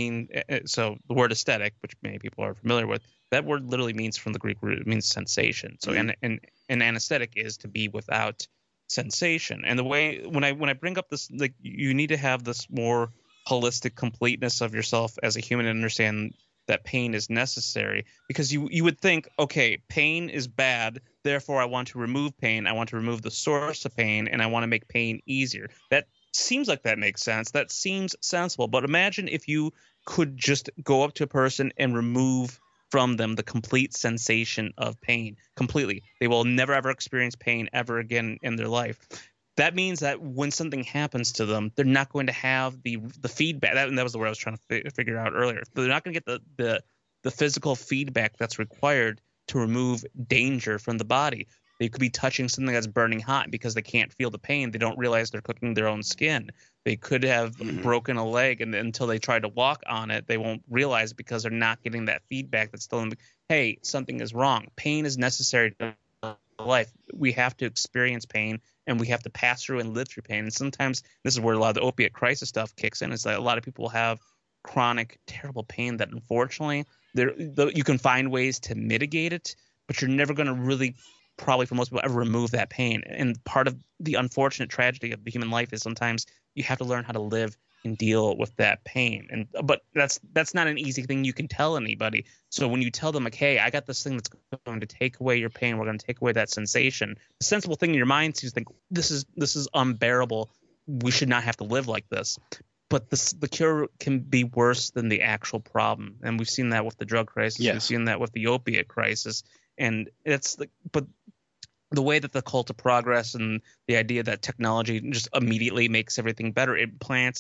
So the word aesthetic, which many people are familiar with, that word literally means, from the Greek root, it means sensation. So an anesthetic is to be without sensation. And the way when I bring up this, like, you need to have this more holistic completeness of yourself as a human and understand that pain is necessary, because you would think, okay, pain is bad, therefore I want to remove pain, I want to remove the source of pain, and I want to make pain easier. That seems like that makes sense, that seems sensible. But imagine if you could just go up to a person and remove from them the complete sensation of pain completely. They will never ever experience pain ever again in their life. That means that when something happens to them, they're not going to have the feedback. That was the word I was trying to figure out earlier. They're not going to get the physical feedback that's required to remove danger from the body. They could be touching something that's burning hot because they can't feel the pain. They don't realize they're cooking their own skin. They could have broken a leg, and until they try to walk on it, they won't realize it because they're not getting that feedback that's telling them, hey, something is wrong. Pain is necessary to life. We have to experience pain, and we have to pass through and live through pain. And sometimes this is where a lot of the opiate crisis stuff kicks in. Is that a lot of people have chronic, terrible pain that unfortunately you can find ways to mitigate it, but you're never going to really, probably for most people, ever remove that pain. And part of the unfortunate tragedy of the human life is sometimes you have to learn how to live and deal with that pain. But that's not an easy thing you can tell anybody. So when you tell them, like, hey, I got this thing that's going to take away your pain, we're going to take away that sensation, the sensible thing in your mind is to think, this is unbearable, we should not have to live like this. But the cure can be worse than the actual problem, and we've seen that with the drug crisis. Yes. We've seen that with the opiate crisis, and but the way that the cult of progress and the idea that technology just immediately makes everything better, it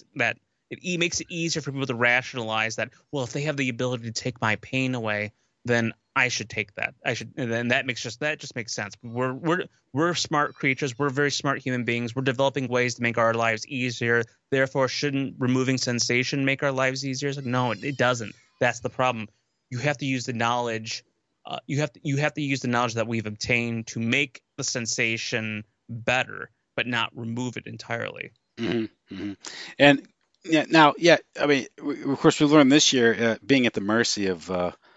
makes it easier for people to rationalize that, well, if they have the ability to take my pain away, then I should take that. And then that just makes sense. We're smart creatures. We're very smart human beings. We're developing ways to make our lives easier. Therefore, shouldn't removing sensation make our lives easier? It's like, no, it doesn't. That's the problem. You have to use the knowledge. You have to use the knowledge that we've obtained to make the sensation better, but not remove it entirely. Mm-hmm, mm-hmm. And I mean, of course, we learned this year, being at the mercy of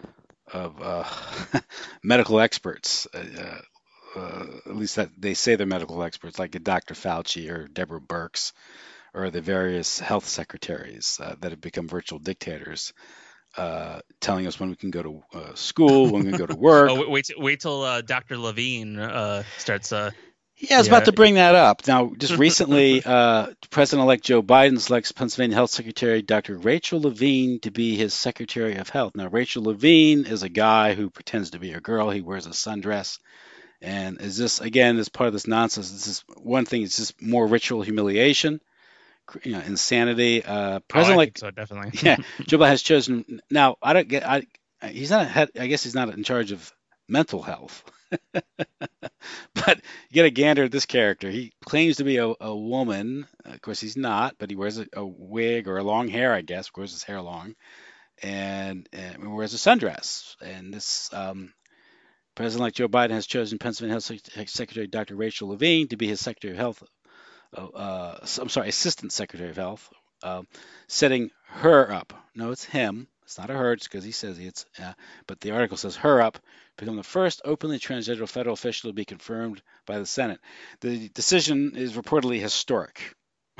medical experts. At least that they say they're medical experts, like Dr. Fauci or Deborah Birx, or the various health secretaries that have become virtual dictators, telling us when we can go to school, when we can go to work. Oh, wait till Dr. Levine starts. Yeah, I was about to bring that up. Now, just recently, President-elect Joe Biden selects Pennsylvania Health Secretary Dr. Rachel Levine to be his Secretary of Health. Now, Rachel Levine is a guy who pretends to be a girl. He wears a sundress. And is this, again, as part of this nonsense, this is one thing, it's just more ritual humiliation, insanity. I think so, definitely. Yeah, Joe Biden has chosen. Now, he's not, I guess he's not in charge of mental health. But you get a gander at this character. He claims to be a woman. Of course, he's not, but he wears a wig or a long hair, I guess. Wears his hair long, and wears a sundress. And this President-elect Joe Biden has chosen Pennsylvania Health Secretary Dr. Rachel Levine to be his Secretary of Health. Assistant Secretary of Health, setting her up. No, it's him. It's not a her, it's because he says it's. But the article says her up, become the first openly transgender federal official to be confirmed by the Senate. The decision is reportedly historic.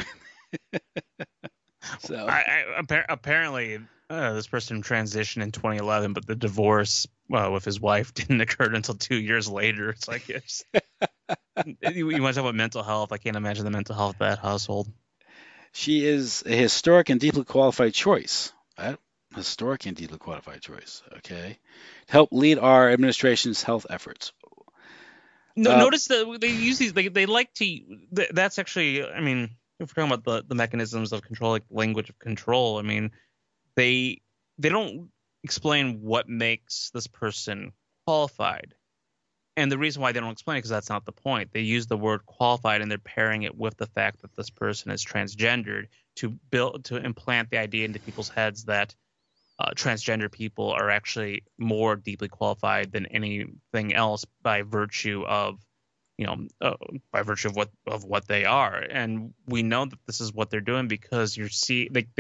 So apparently, this person transitioned in 2011, but the divorce with his wife didn't occur until 2 years later. It's like You want to talk about mental health? I can't imagine the mental health of that household. She is a historic and deeply qualified choice. Historic and deeply qualified choice. Okay. To help lead our administration's health efforts. No, Uh, notice that they use these. They like to. That's actually. I mean, if we're talking about the mechanisms of control, like language of control. I mean, they they don't explain what makes this person qualified. And the reason why they don't explain it because that's not the point. They use the word qualified and they're pairing it with the fact that this person is transgendered to implant the idea into people's heads that transgender people are actually more deeply qualified than anything else by virtue of by virtue of what they are. And we know that this is what they're doing because you see like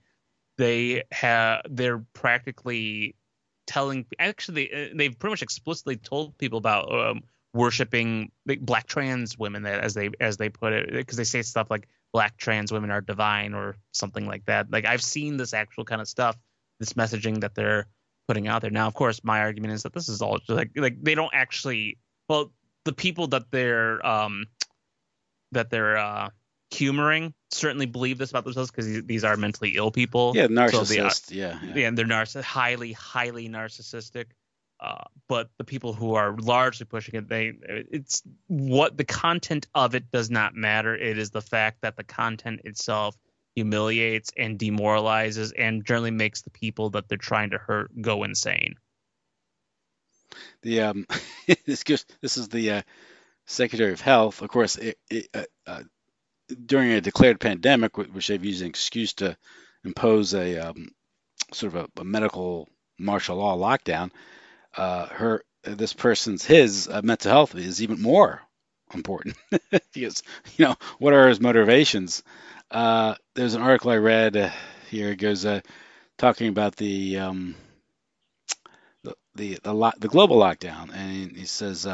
they're practically telling actually they've pretty much explicitly told people about worshiping like, black trans women that as they put it because they say stuff like black trans women are divine or something like that. Like I've seen this actual kind of stuff, this messaging that they're putting out there. Now of course my argument is that this is all just like they don't actually, well, the people that they're humoring certainly believe this about themselves because these are mentally ill people. yeah, So they are, narcissist. Yeah, yeah. yeah, they're highly narcissistic. But the people who are largely pushing it, it's what the content of it does not matter. It is the fact that the content itself humiliates and demoralizes and generally makes the people that they're trying to hurt go insane. The this is the Secretary of Health. Of course, during a declared pandemic, which they've used an excuse to impose a sort of a medical martial law lockdown. Her this person's his mental health is even more important because what are his motivations? There's an article I read here. It goes talking about the global lockdown, and he says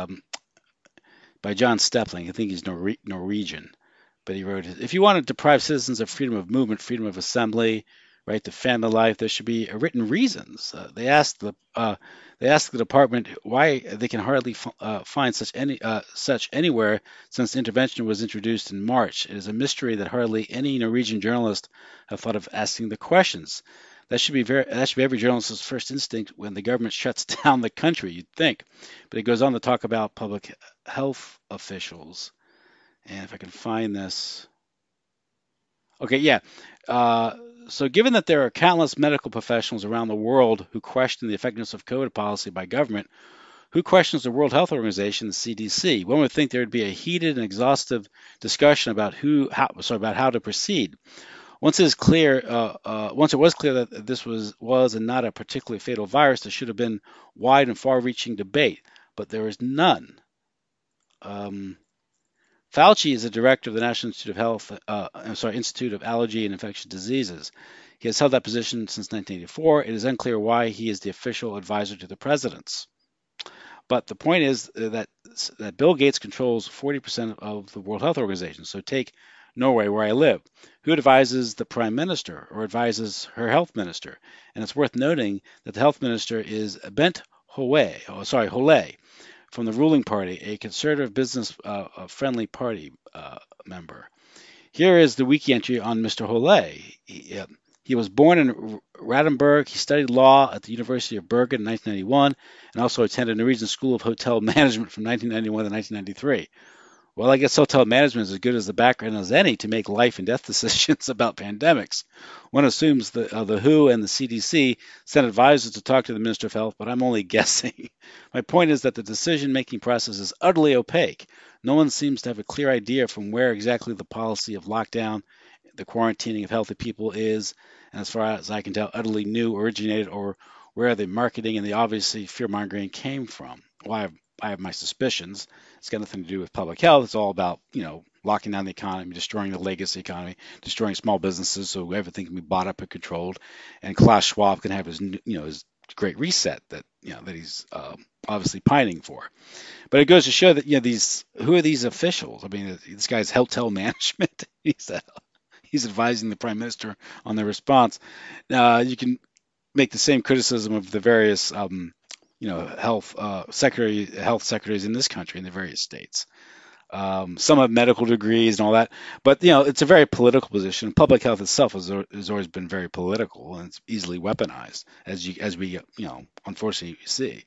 by John Stepling. I think he's Norwegian, but he wrote, if you want to deprive citizens of freedom of movement, freedom of assembly, right to family life, there should be written reasons. They asked the department why they can hardly find such anywhere since intervention was introduced in March. It is a mystery that hardly any Norwegian journalist have thought of asking the questions. That should be every journalist's first instinct when the government shuts down the country, you'd think. But it goes on to talk about public health officials. And if I can find this. Okay, yeah. Uh, so, given that there are countless medical professionals around the world who question the effectiveness of COVID policy by government, who questions the World Health Organization, the CDC? One would think there would be a heated and exhaustive discussion about about how to proceed. Once it was clear that this was and not a particularly fatal virus, there should have been wide and far-reaching debate, but there is none. Um, Fauci is the director of the National Institute of Allergy and Infectious Diseases. He has held that position since 1984. It is unclear why he is the official advisor to the presidents. But the point is that Bill Gates controls 40% of the World Health Organization. So take Norway, where I live. Who advises the prime minister or advises her health minister? And it's worth noting that the health minister is Bent Hole, from the ruling party, a conservative business-friendly party member. Here is the wiki entry on Mr. Hole. He was born in Rattenberg. He studied law at the University of Bergen in 1991 and also attended Norwegian School of Hotel Management from 1991 to 1993. Well, I guess hotel management is as good as the background as any to make life and death decisions about pandemics. One assumes the WHO and the CDC sent advisors to talk to the Minister of Health, but I'm only guessing. My point is that the decision-making process is utterly opaque. No one seems to have a clear idea from where exactly the policy of lockdown, the quarantining of healthy people is, and as far as I can tell, utterly new, originated, or where the marketing and the obviously fear-mongering came from. Well, I have my suspicions. It's got nothing to do with public health. It's all about, locking down the economy, destroying the legacy economy, destroying small businesses so everything can be bought up and controlled. And Klaus Schwab can have his great reset that he's obviously pining for. But it goes to show that, who are these officials? I mean, this guy's hotel management. He's advising the prime minister on the response. You can make the same criticism of the various health secretaries in this country in the various states. Some have medical degrees and all that, but it's a very political position. Public health itself has always been very political, and it's easily weaponized, as we unfortunately see.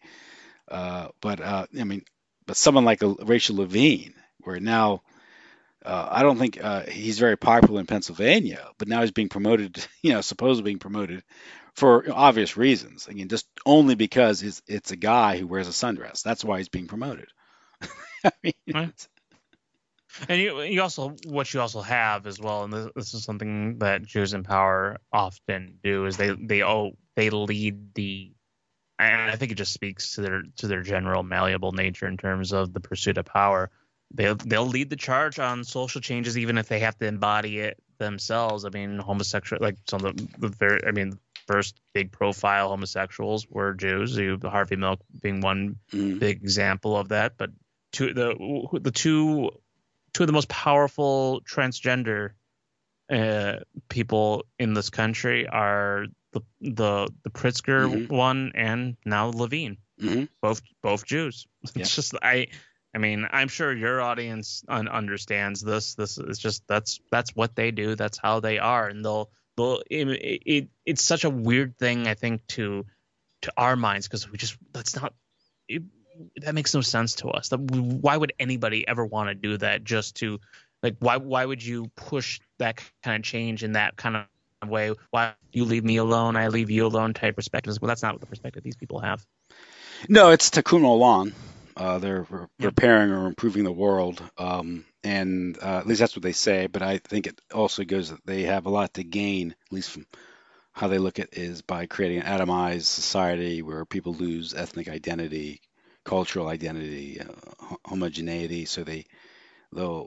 I mean, but someone like Rachel Levine, where now I don't think he's very popular in Pennsylvania, but now he's being promoted, supposedly being promoted for obvious reasons. Again, just only because it's a guy who wears a sundress. That's why he's being promoted. I mean, Right. And you also have as well, and this is something that Jews in power often do, is they lead the, and I think it just speaks to their general malleable nature in terms of the pursuit of power. They'll lead the charge on social changes, even if they have to embody it themselves. I mean, homosexual, like some of the very, I mean, first big profile homosexuals were Jews. Harvey Milk being one mm, big example of that, but the two of the most powerful transgender people in this country are the Pritzker hmm one and now Levine, hmm both Jews. yeah. It's just I mean, I'm sure your audience understands this. This is just that's what they do. That's how they are, and it's such a weird thing, I think, to our minds, because we just that's not it, that makes no sense to us. Why would anybody ever want to do that? Just to like, why would you push that kind of change in that kind of way? Why you leave me alone, I leave you alone type perspectives? Well, that's not what the perspective these people have. No, it's Tikkun Olam. They're Yeah. repairing or improving the world, and at least that's what they say. But I think it also goes that they have a lot to gain, at least from how they look at is by creating an atomized society where people lose ethnic identity, cultural identity, homogeneity. So they'll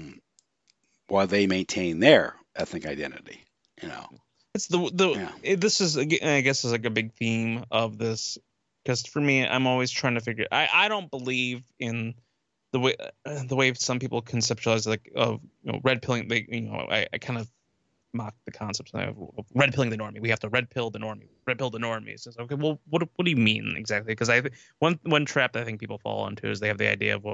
while they maintain their ethnic identity. You know, It's yeah. this is I guess is like a big theme of this, because for me, I'm always trying to figure. I don't believe in the way some people conceptualize, like, of red pilling. I kind of mock the concept of red pilling the normie. We have to red pill the normie. Red pill the normie. Says, okay, well, what do you mean exactly? Because one trap that I think people fall into is they have the idea of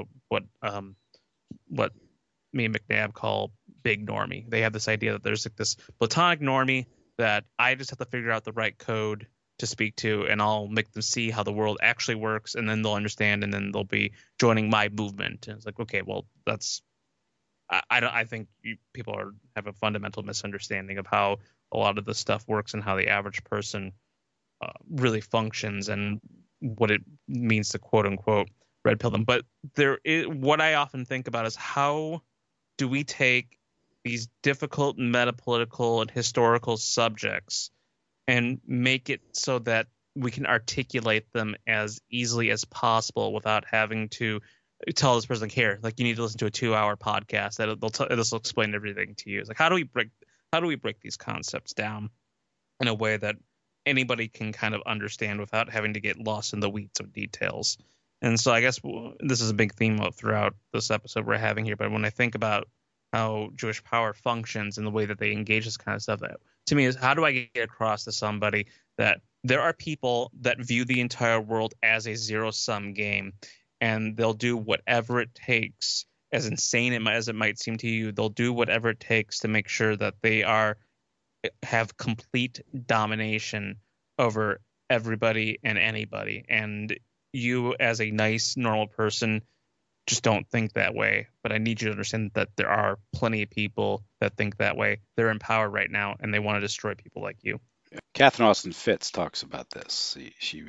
what me and McNabb call big normie. They have this idea that there's like this platonic normie that I just have to figure out the right code to speak to, and I'll make them see how the world actually works, and then they'll understand, and then they'll be joining my movement. And it's like, okay, well, that's I don't. I think people have a fundamental misunderstanding of how a lot of this stuff works and how the average person really functions and what it means to quote unquote red pill them. But what I often think about is, how do we take these difficult metapolitical and historical subjects and make it so that we can articulate them as easily as possible without having to tell this person, like, here, like, you need to listen to a 2-hour podcast that this will explain everything to you. It's like, how do we break these concepts down in a way that anybody can kind of understand without having to get lost in the weeds of details? And so I guess this is a big theme throughout this episode we're having here. But when I think about how Jewish power functions and the way that they engage this kind of stuff, that to me is, how do I get across to somebody that there are people that view the entire world as a zero-sum game, and they'll do whatever it takes, as insane as it might seem to you, they'll do whatever it takes to make sure that they have complete domination over everybody and anybody. And you, as a nice, normal person, just don't think that way. But I need you to understand that there are plenty of people that think that way. They're in power right now, and they want to destroy people like you. Catherine Austin Fitts talks about this. She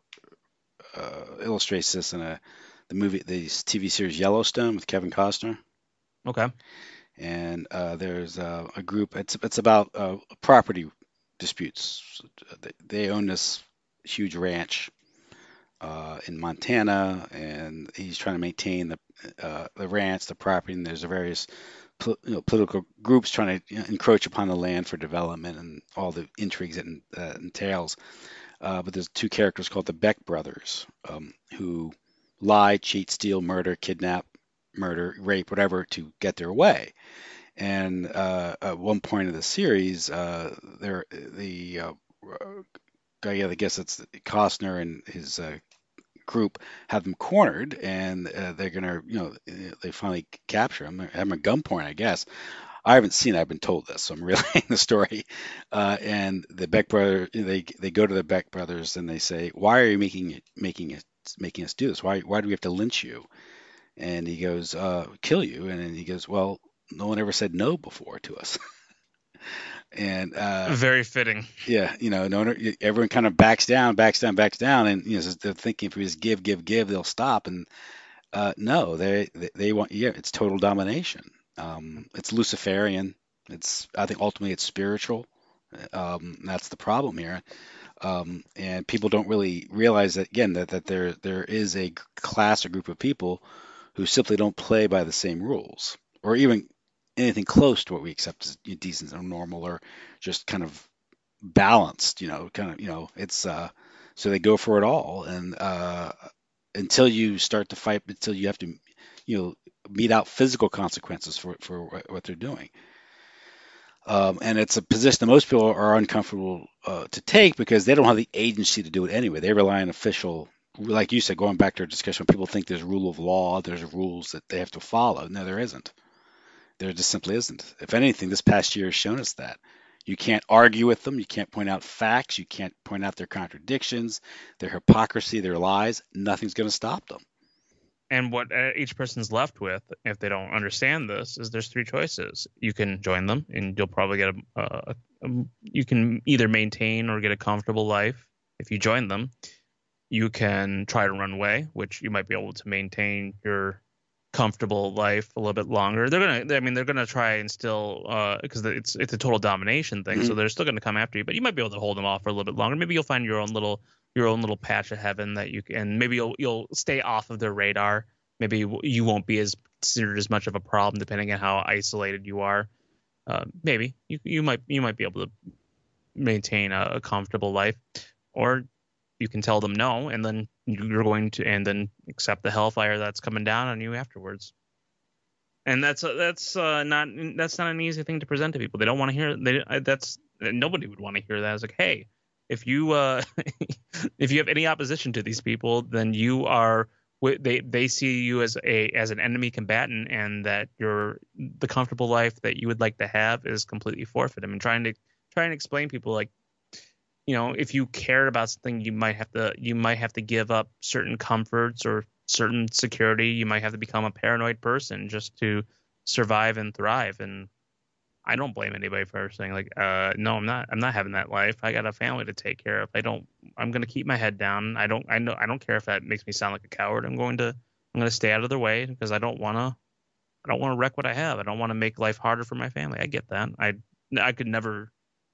illustrates this in the TV series Yellowstone with Kevin Costner. Okay. And there's a group. It's about property disputes. They own this huge ranch in Montana, and he's trying to maintain the ranch, the property. And there's various political groups trying to encroach upon the land for development and all the intrigues it entails. But there's two characters called the Beck brothers, who lie, cheat, steal, murder, kidnap, rape, whatever to get their way. And at one point of the series, the guy, I guess it's Costner and his group have them cornered, and they're gonna, they finally capture him, have him at gunpoint, I guess. I haven't seen it. I've been told this, so I'm relaying the story. And the Beck brother, they go to the Beck brothers and they say, "Why are you making us do this? Why do we have to lynch you?" And he goes, "Kill you." And then he goes, "Well, no one ever said no before to us." And Very fitting. yeah, everyone kind of backs down, backs down, and they're thinking if we just give, they'll stop. And no, they want, yeah, it's total domination. It's Luciferian. I think ultimately it's spiritual. That's the problem here. And people don't really realize that, again, that there is a class or group of people who simply don't play by the same rules, or even anything close to what we accept as decent or normal, or just kind of balanced. It's so they go for it all, and until you start to fight, until you have to, mete out physical consequences for what they're doing. And it's a position that most people are uncomfortable to take because they don't have the agency to do it anyway. They rely on official, like you said, going back to our discussion, people think there's rule of law, there's rules that they have to follow. No, there isn't. There just simply isn't. If anything, this past year has shown us that. You can't argue with them. You can't point out facts. You can't point out their contradictions, their hypocrisy, their lies. Nothing's going to stop them. And what each person's left with, if they don't understand this, is there's three choices. You can join them, and you'll probably get you can either maintain or get a comfortable life if you join them. You can try to run away, which you might be able to maintain your comfortable life a little bit longer. They're gonna try and still, because it's a total domination thing, so they're still gonna come after you. But you might be able to hold them off for a little bit longer. Maybe you'll find your own little patch of heaven that you can. Maybe you'll stay off of their radar. Maybe you won't be as considered as much of a problem, depending on how isolated you are. Maybe you might be able to maintain a comfortable life, or you can tell them no, and then you're going to, and then accept the hellfire that's coming down on you afterwards. And that's not an easy thing to present to people. They don't want to hear. Nobody would want to hear that. It's like, hey, if you if you have any opposition to these people, then you are, they see you as an enemy combatant, and that the comfortable life that you would like to have is completely forfeit. I mean, trying to explain to people, like, if you cared about something, you might have to give up certain comforts or certain security. You might have to become a paranoid person just to survive and thrive. And I don't blame anybody for saying, like, no, I'm not having that life. I got a family to take care of. I'm going to keep my head down. I don't care if that makes me sound like a coward. I'm going to stay out of their way because I don't want to wreck what I have. I don't want to make life harder for my family. I get that. I could never,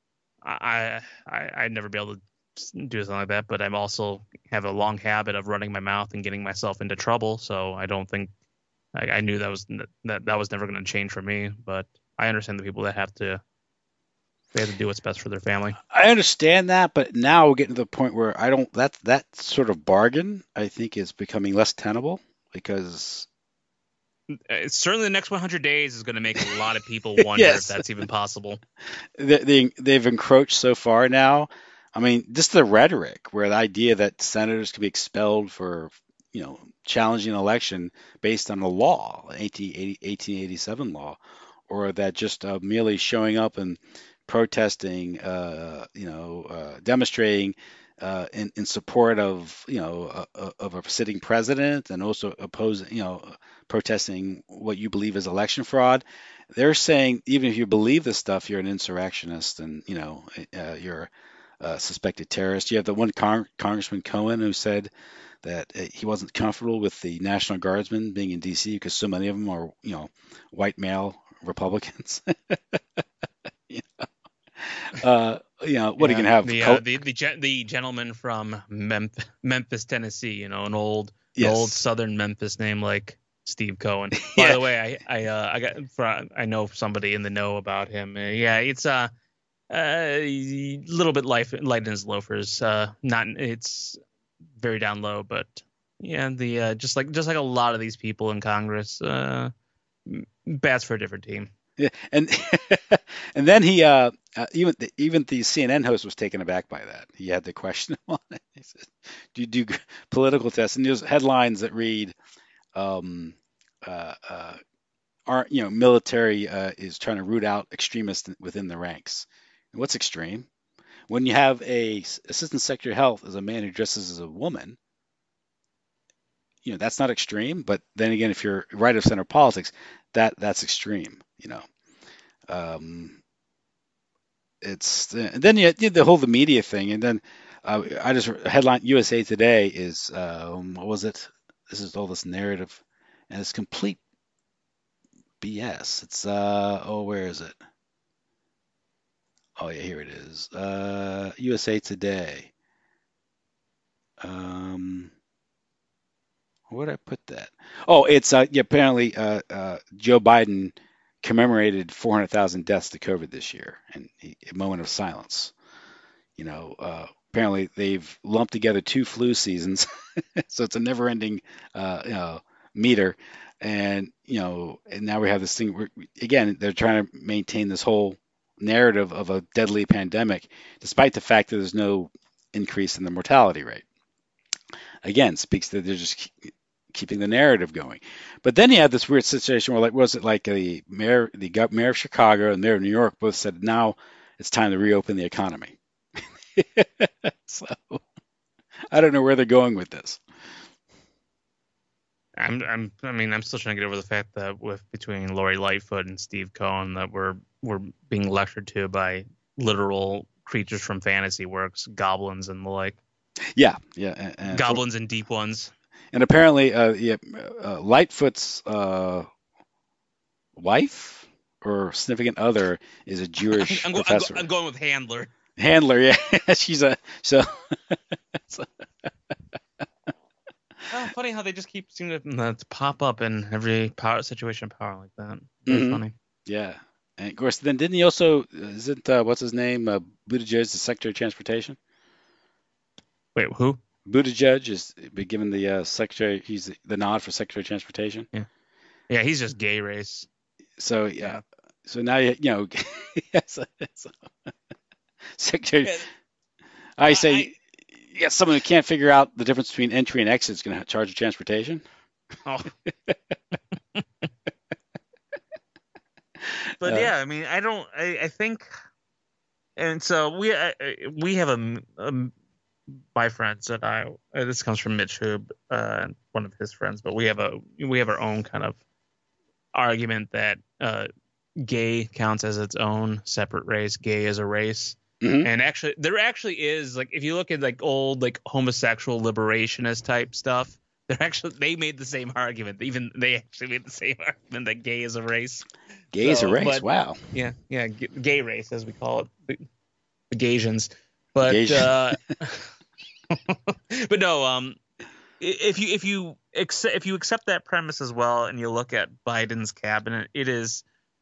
I'd never be able to do something like that, but I'm also have a long habit of running my mouth and getting myself into trouble. So I don't think I knew that was never going to change for me, but I understand the people that they have to do what's best for their family. I understand that, but now we're getting to the point where I don't, that sort of bargain, I think, is becoming less tenable because Certainly the next 100 days is going to make a lot of people wonder yes, if that's even possible. they've encroached so far now. I mean, just the rhetoric where the idea that senators can be expelled for, challenging an election based on a law, 1887 law, or that just merely showing up and protesting, demonstrating in support of, of a sitting president, and also opposing, protesting what you believe is election fraud. They're saying even if you believe this stuff, you're an insurrectionist, and you're a suspected terrorist. You have the one Congressman Cohen who said that he wasn't comfortable with the National Guardsmen being in D.C. because so many of them are, white male Republicans. What are you Yeah, gonna have? the gentleman from Memphis, Tennessee. An old Yes. Southern Memphis name like Steve Cohen. By Yeah. the way, I know somebody in the know about him. Yeah, it's a little bit light in his loafers. Not it's very down low, but yeah, the just like a lot of these people in Congress, bats for a different team. Yeah, and and then he even the CNN host was taken aback by that. He had to question him on it. He said, "Do you do political tests?" And there's headlines that read, um, uh, "Aren't military is trying to root out extremists within the ranks." And what's extreme? When you have a assistant secretary of health as a man who dresses as a woman, that's not extreme. But then again, if you're right of center politics, that's extreme. Um, it's and then you did the whole the media thing, and then I just headline USA Today is what was it? This is all this narrative, and it's complete BS. It's where is it? Oh yeah, here it is. USA Today. Um, where did I put that? Oh, it's yeah, apparently Joe Biden commemorated 400,000 deaths to COVID this year, and a moment of silence. Apparently they've lumped together two flu seasons, so it's a never-ending, meter. And now we have this thing. Again, they're trying to maintain this whole narrative of a deadly pandemic, despite the fact that there's no increase in the mortality rate. Again, speaks that they're just keeping the narrative going. But then you had this weird situation where, like, was it like mayor of Chicago and the mayor of New York both said now it's time to reopen the economy. So I don't know where they're going with this. I'm still trying to get over the fact that between Lori Lightfoot and Steve Cohen that we're being lectured to by literal creatures from fantasy works, goblins and the like. Yeah, yeah, goblins and deep ones. And apparently, Lightfoot's wife or significant other is a Jewish professor. I'm going with Handler. Handler, yeah, she's a so. Oh, funny how they just keep seeming to pop up in every situation of power like that. Very funny. Yeah, and of course, then didn't he also? Isn't what's his name? Buttigieg, the Secretary of Transportation. Wait, who? Buttigieg is been given the secretary. He's the nod for Secretary of Transportation. Yeah, he's just gay race. So yeah. So now yes, Secretary. I say, someone who can't figure out the difference between entry and exit is going to charge of transportation. Oh. But yeah, I mean, I think, and so we have my friends and I. This comes from Mitch Hoob, one of his friends, but we have our own kind of argument that gay counts as its own separate race. Gay as a race. Mm-hmm. And actually, there actually is, like, if you look at like old like homosexual liberationist type stuff, they made the same argument. Even they actually made the same argument that gay is a race. Gay is a race. But, wow. Yeah, gay race as we call it, the Gaysians. But but no, if you accept that premise as well, and you look at Biden's cabinet, it is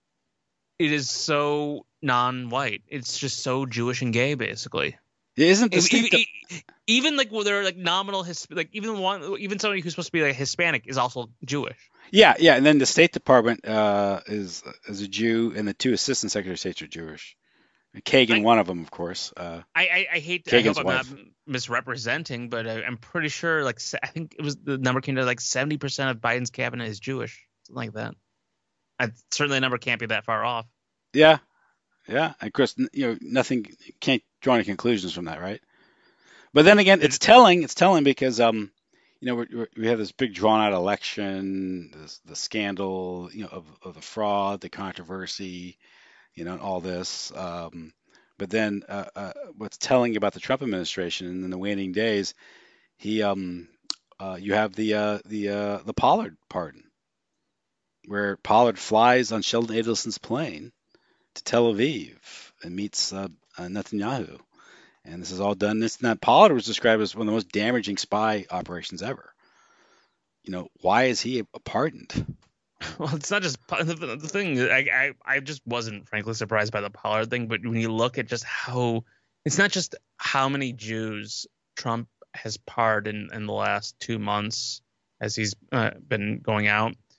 so non-white. It's just so Jewish and gay, basically. Isn't the even like where they're like nominal like even somebody who's supposed to be like Hispanic is also Jewish. Yeah, and then the State Department is a Jew, and the two assistant secretary of states are Jewish. Kagan, one of them, of course. I hate. Kagan's I hope wife. I'm not misrepresenting, but I'm pretty sure. Like, I think it was the number came to like 70% of Biden's cabinet is Jewish, something like that. Certainly, the number can't be that far off. Yeah. Of course, nothing. Can't draw any conclusions from that, right? But then again, it's telling. It's telling because we have this big drawn out election, the scandal, of the fraud, the controversy, and all this. But then what's telling about the Trump administration and in the waning days, you have the Pollard pardon, where Pollard flies on Sheldon Adelson's plane to Tel Aviv and meets Netanyahu. And this is all done. Pollard was described as one of the most damaging spy operations ever. Why is he pardoned? Well, it's not just the thing. I just wasn't frankly surprised by the Pollard thing, but when you look at just how it's not just how many Jews Trump has pardoned in the last 2 months as he's been going out.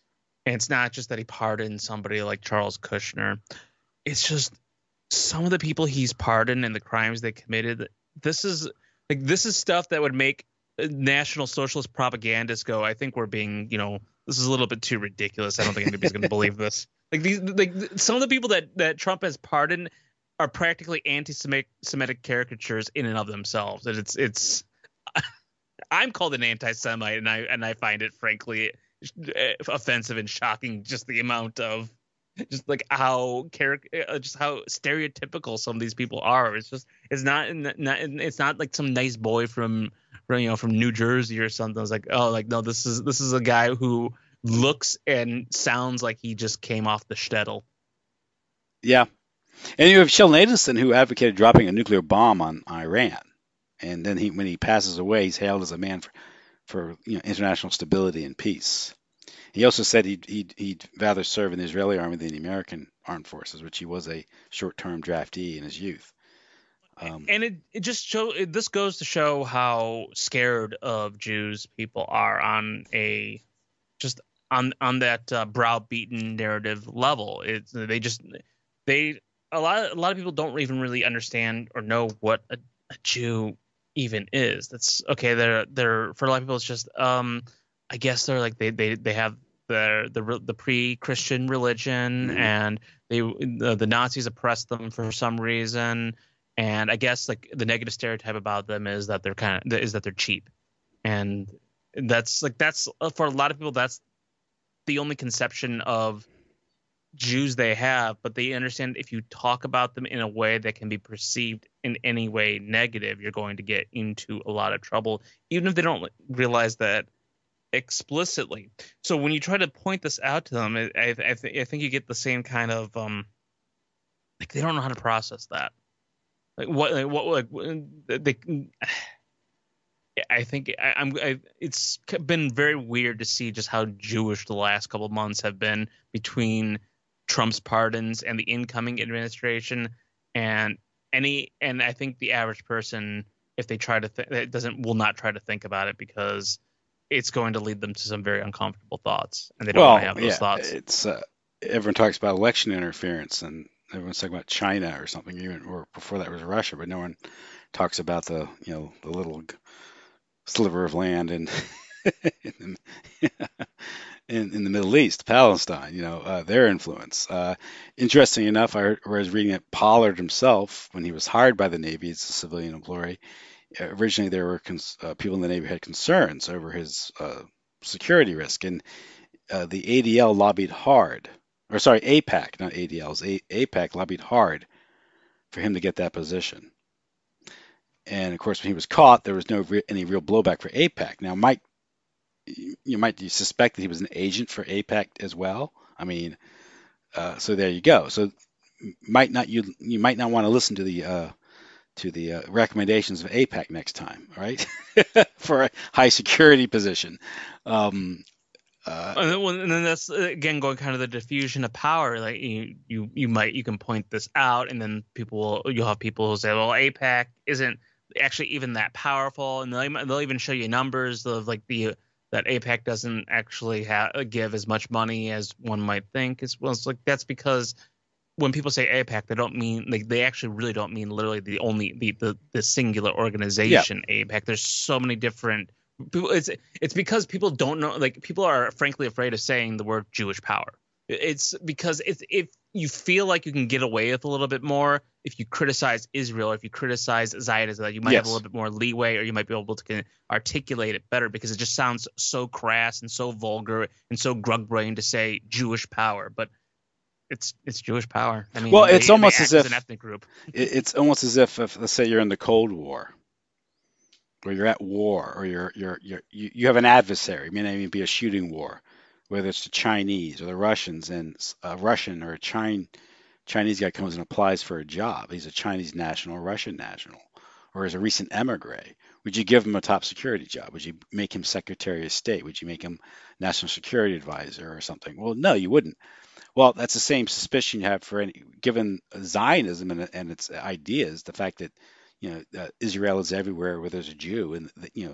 And it's not just that he pardoned somebody like Charles Kushner. It's just some of the people he's pardoned and the crimes they committed. This is this is stuff that would make National Socialist propagandists go, I think we're being, this is a little bit too ridiculous. I don't think anybody's going to believe this. Some of the people that Trump has pardoned are practically anti-Semitic caricatures in and of themselves. And it's I'm called an anti-Semite, and I find it frankly offensive and shocking, just the amount of just like just how stereotypical some of these people are. It's not like some nice boy from New Jersey or something. It's like, oh, like, no, this is a guy who looks and sounds like he just came off the shtetl. Yeah. And you have Sheldon Adelson, who advocated dropping a nuclear bomb on Iran. And then when he passes away, he's hailed as a man for international stability and peace. He also said he'd rather serve in the Israeli army than the American armed forces, which he was a short-term draftee in his youth. And this goes to show how scared of Jews people are on a just on that browbeaten narrative level. They a lot of people don't even really understand or know what a Jew even is. That's okay. They're for a lot of people it's just I guess they're like they have the pre-Christian religion, Mm-hmm. and the Nazis oppressed them for some reason, and I guess like the negative stereotype about them is that they're cheap, and that's for a lot of people that's the only conception of Jews they have, but they understand if you talk about them in a way that can be perceived in any way negative, you're going to get into a lot of trouble, even if they don't realize that explicitly. So when you try to point this out to them, I think you get the same kind of like they don't know how to process that. They. I think it's been very weird to see just how Jewish the last couple of months have been between Trump's pardons and the incoming administration, and I think the average person, if they try to will not try to think about it because it's going to lead them to some very uncomfortable thoughts, and they don't want to Well, have those yeah, thoughts. it's everyone talks about election interference, and everyone's talking about China or something, even or before that was Russia, but no one talks about the little sliver of land in, in the Middle East, Palestine, their influence. Interesting enough, I was reading that Pollard himself, when he was hired by the Navy as a civilian employee, originally there were people in the Navy had concerns over his security risk, and the ADL lobbied hard, or sorry, APAC, not ADLs, APAC lobbied hard for him to get that position. And of course, when he was caught, there was no any real blowback for APAC. Now, Mike, you suspect that he was an agent for APAC as well? I mean, so there you go. So you might not want to listen to the recommendations of APAC next time, all right? For a high security position. Um, uh, And then that's again going kind of the diffusion of power. Like you can point this out, and then you'll have people who say, well, APAC isn't actually even that powerful, and they'll even show you numbers of like that APAC doesn't actually give as much money as one might think. It's like that's because when people say APAC, they don't mean like they actually really don't mean literally the singular yeah, organization APAC. There's so many different people. It's because people don't know. Like people are frankly afraid of saying the word Jewish power. It's because if you feel like you can get away with a little bit more if you criticize Israel, or if you criticize Zionism, that you might have a yes. little bit more leeway, or you might be able to articulate it better because it just sounds so crass and so vulgar and so grug brain to say Jewish power, but it's Jewish power. I Well, mean, it's they almost as act as an if ethnic group. if let's say you're in the Cold War, or you're at war, or you have an adversary. It may not even be a shooting war, whether it's the Chinese or the Russians, and a Russian or a Chinese guy comes and applies for a job. He's a Chinese national, or Russian national, or is a recent emigre. Would you give him a top security job? Would you make him Secretary of State? Would you make him National Security Advisor or something? Well, no, you wouldn't. Well, that's the same suspicion you have for given Zionism and its ideas, the fact that Israel is everywhere where there's a Jew, and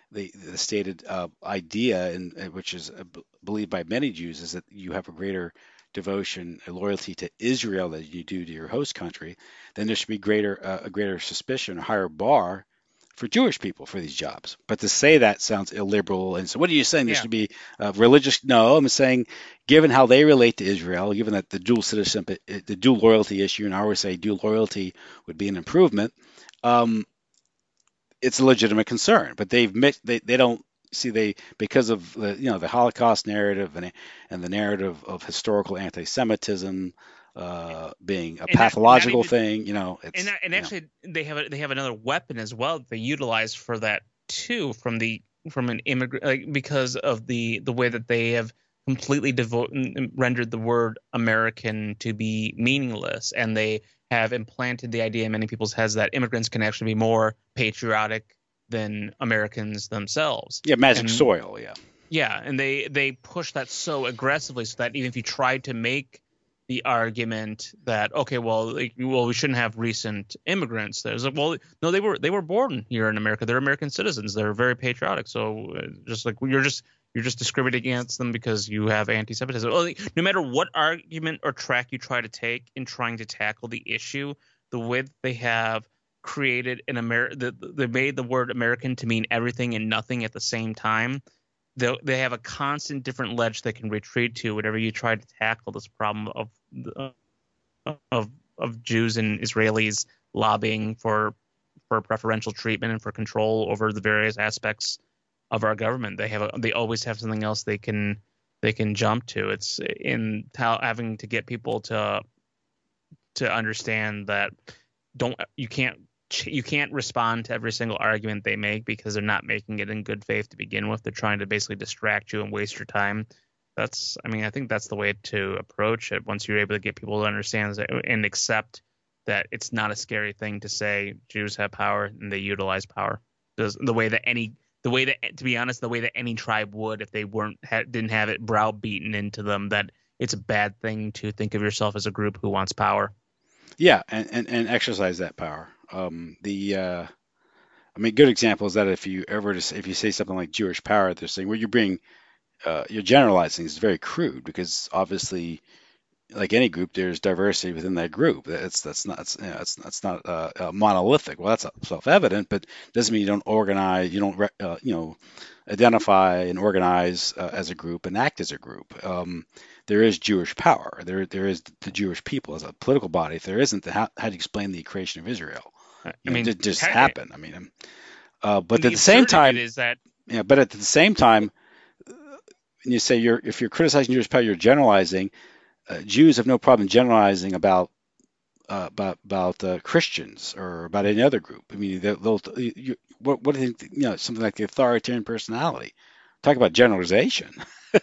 the stated idea, which is believed by many Jews, is that you have a greater devotion and loyalty to Israel than you do to your host country, then there should be a greater suspicion, a higher bar for Jewish people for these jobs. But to say that sounds illiberal. And so, what are you saying? There Yeah. should be religious? No, I'm saying, given how they relate to Israel, given that the dual citizenship, the dual loyalty issue, and I always say dual loyalty would be an improvement. Um, it's a legitimate concern, but they don't see they because of the Holocaust narrative and the narrative of historical anti-Semitism being a And not pathological even thing. and actually they have another weapon as well that they utilize for that too from an immigrant, like, because of the way that they have completely rendered the word American to be meaningless, and they have implanted the idea in many people's heads that immigrants can actually be more patriotic than Americans themselves. Yeah, magic And soil. Yeah. yeah, and they push that so aggressively so that even if you tried to make the argument that okay, well, we shouldn't have recent immigrants, there's like, well, no, they were born here in America. They're American citizens. They're very patriotic. So just like you're just discriminating against them because you have anti-Semitism. Well, like, no matter what argument or track you try to take in trying to tackle the issue, the way that they have created they made the word American to mean everything and nothing at the same time. They have a constant different ledge they can retreat to whenever you try to tackle this problem of Jews and Israelis lobbying for preferential treatment and for control over the various aspects of our government. They always have something else they can jump to. It's in having to get people to understand that don't you can't respond to every single argument they make because they're not making it in good faith to begin with. They're trying to basically distract you and waste your time. I think that's the way to approach it. Once you're able to get people to understand and accept that it's not a scary thing to say Jews have power and they utilize power. The way that to be honest, the way that any tribe would if they didn't have it browbeaten into them that it's a bad thing to think of yourself as a group who wants power. Yeah, and exercise that power. I mean, good example is that if you say something like Jewish power, they're saying, well, you're generalizing. It's very crude because obviously, like any group, there's diversity within that group. That's not monolithic. Well, that's self-evident, but doesn't mean you don't organize, you don't identify and organize as a group and act as a group. There is Jewish power. There is the Jewish people as a political body. If there isn't, then how do you explain the creation of Israel? I mean, It just happened. I mean, but and at the the same absurdity of it time, is that yeah, but at the same time, when you say if you're criticizing Jewish power, you're generalizing. Jews have no problem generalizing about Christians or about any other group. I mean, what do you think? Something like the authoritarian personality. Talk about generalization.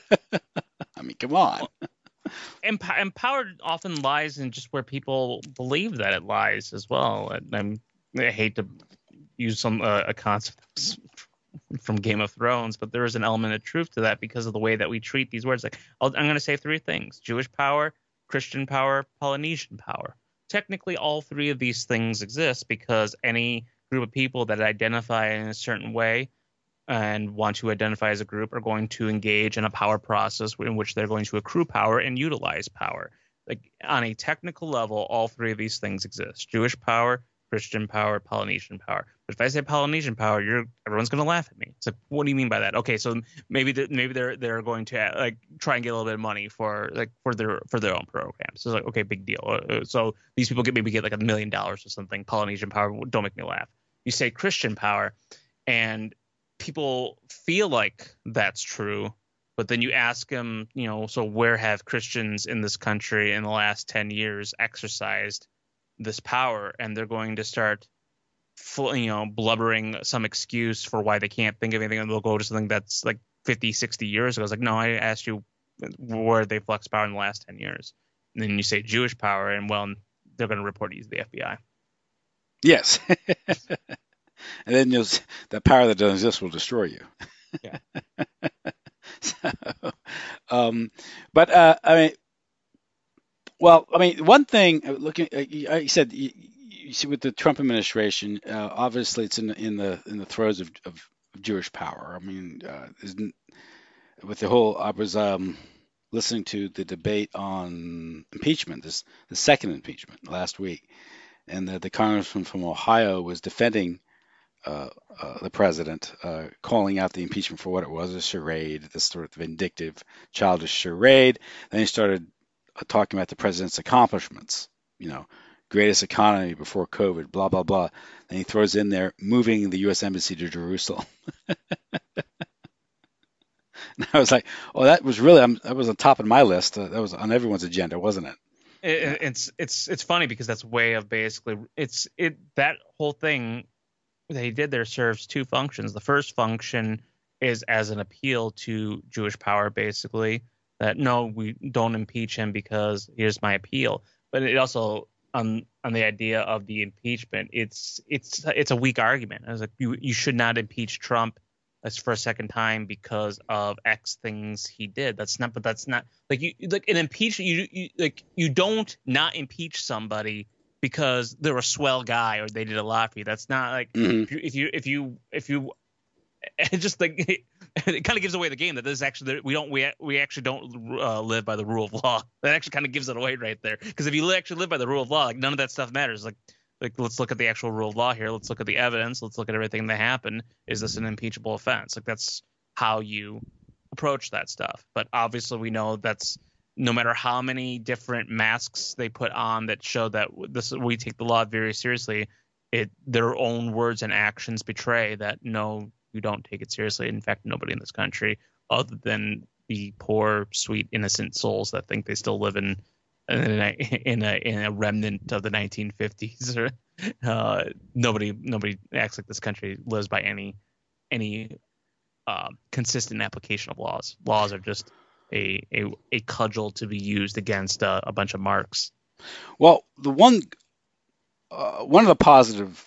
I mean, come on. well, and power often lies in just where people believe that it lies as well. I hate to use a concept from Game of Thrones, but there is an element of truth to that because of the way that we treat these words. Like I'm going to say three things: Jewish power, Christian power, Polynesian power. Technically, all three of these things exist because any group of people that identify in a certain way and want to identify as a group are going to engage in a power process in which they're going to accrue power and utilize power. Like on a technical level, all three of these things exist: Jewish power, Christian power, Polynesian power. But if I say Polynesian power, everyone's going to laugh at me. It's like, what do you mean by that? Okay, so maybe they're going to like try and get a little bit of money for their own programs. So it's like, okay, big deal. So these people maybe get like $1 million or something. Polynesian power, don't make me laugh. You say Christian power, and people feel like that's true, but then you ask them, so where have Christians in this country in the last 10 years exercised this power? And they're going to start blubbering some excuse for why they can't think of anything, and they'll go to something that's like 50, 60 years ago. It's like, no, I asked you where they flexed power in the last 10 years. And then you say Jewish power, and well, they're going to report you to the FBI. Yes. And then that power that doesn't exist will destroy you. Yeah. So, but I mean, well, I mean, one thing looking, you said you see with the Trump administration, obviously it's in the throes of Jewish power. I mean, with the whole, I was listening to the debate on impeachment, the second impeachment last week, and the congressman from Ohio was defending the president, calling out the impeachment for what it was, a charade, this sort of vindictive, childish charade. Then he started talking about the president's accomplishments, you know, greatest economy before COVID, blah, blah, blah. And he throws in there moving the U.S. Embassy to Jerusalem. And I was like, oh, that was really, that was on top of my list. That was on everyone's agenda, wasn't it? Yeah. It's funny because that's way of basically that whole thing that he did there serves two functions. The first function is as an appeal to Jewish power, basically, that no, we don't impeach him because here's my appeal. But it also on the idea of the impeachment, it's a weak argument. I was like, you should not impeach Trump for a second time because of X things he did. That's not like you like an impeachment. You don't not impeach somebody because they're a swell guy or they did a lot for you. That's not like Mm-hmm. if you it just like it kind of gives away the game that this is actually we actually don't live by the rule of law. That actually kind of gives it away right there. Because if you actually live by the rule of law, like none of that stuff matters. Like let's look at the actual rule of law here. Let's look at the evidence. Let's look at everything that happened. Is this an impeachable offense? Like that's how you approach that stuff. But obviously we know that's no matter how many different masks they put on that show that we take the law very seriously, their own words and actions betray that no, you don't take it seriously. In fact, nobody in this country, other than the poor, sweet, innocent souls that think they still live in a remnant of the 1950s, nobody acts like this country lives by any consistent application of laws. Laws are just a cudgel to be used against a bunch of marks. Well, one of the positive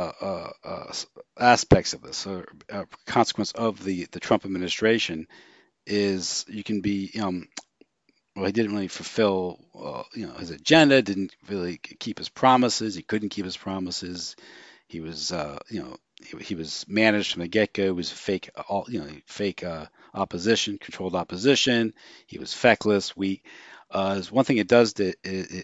aspects of this, or consequence of the Trump administration, is you can be, well, he didn't really fulfill, his agenda, didn't really keep his promises. He couldn't keep his promises. He was, he was managed from the get-go. He was fake opposition, controlled opposition. He was feckless, weak. There's one thing it does that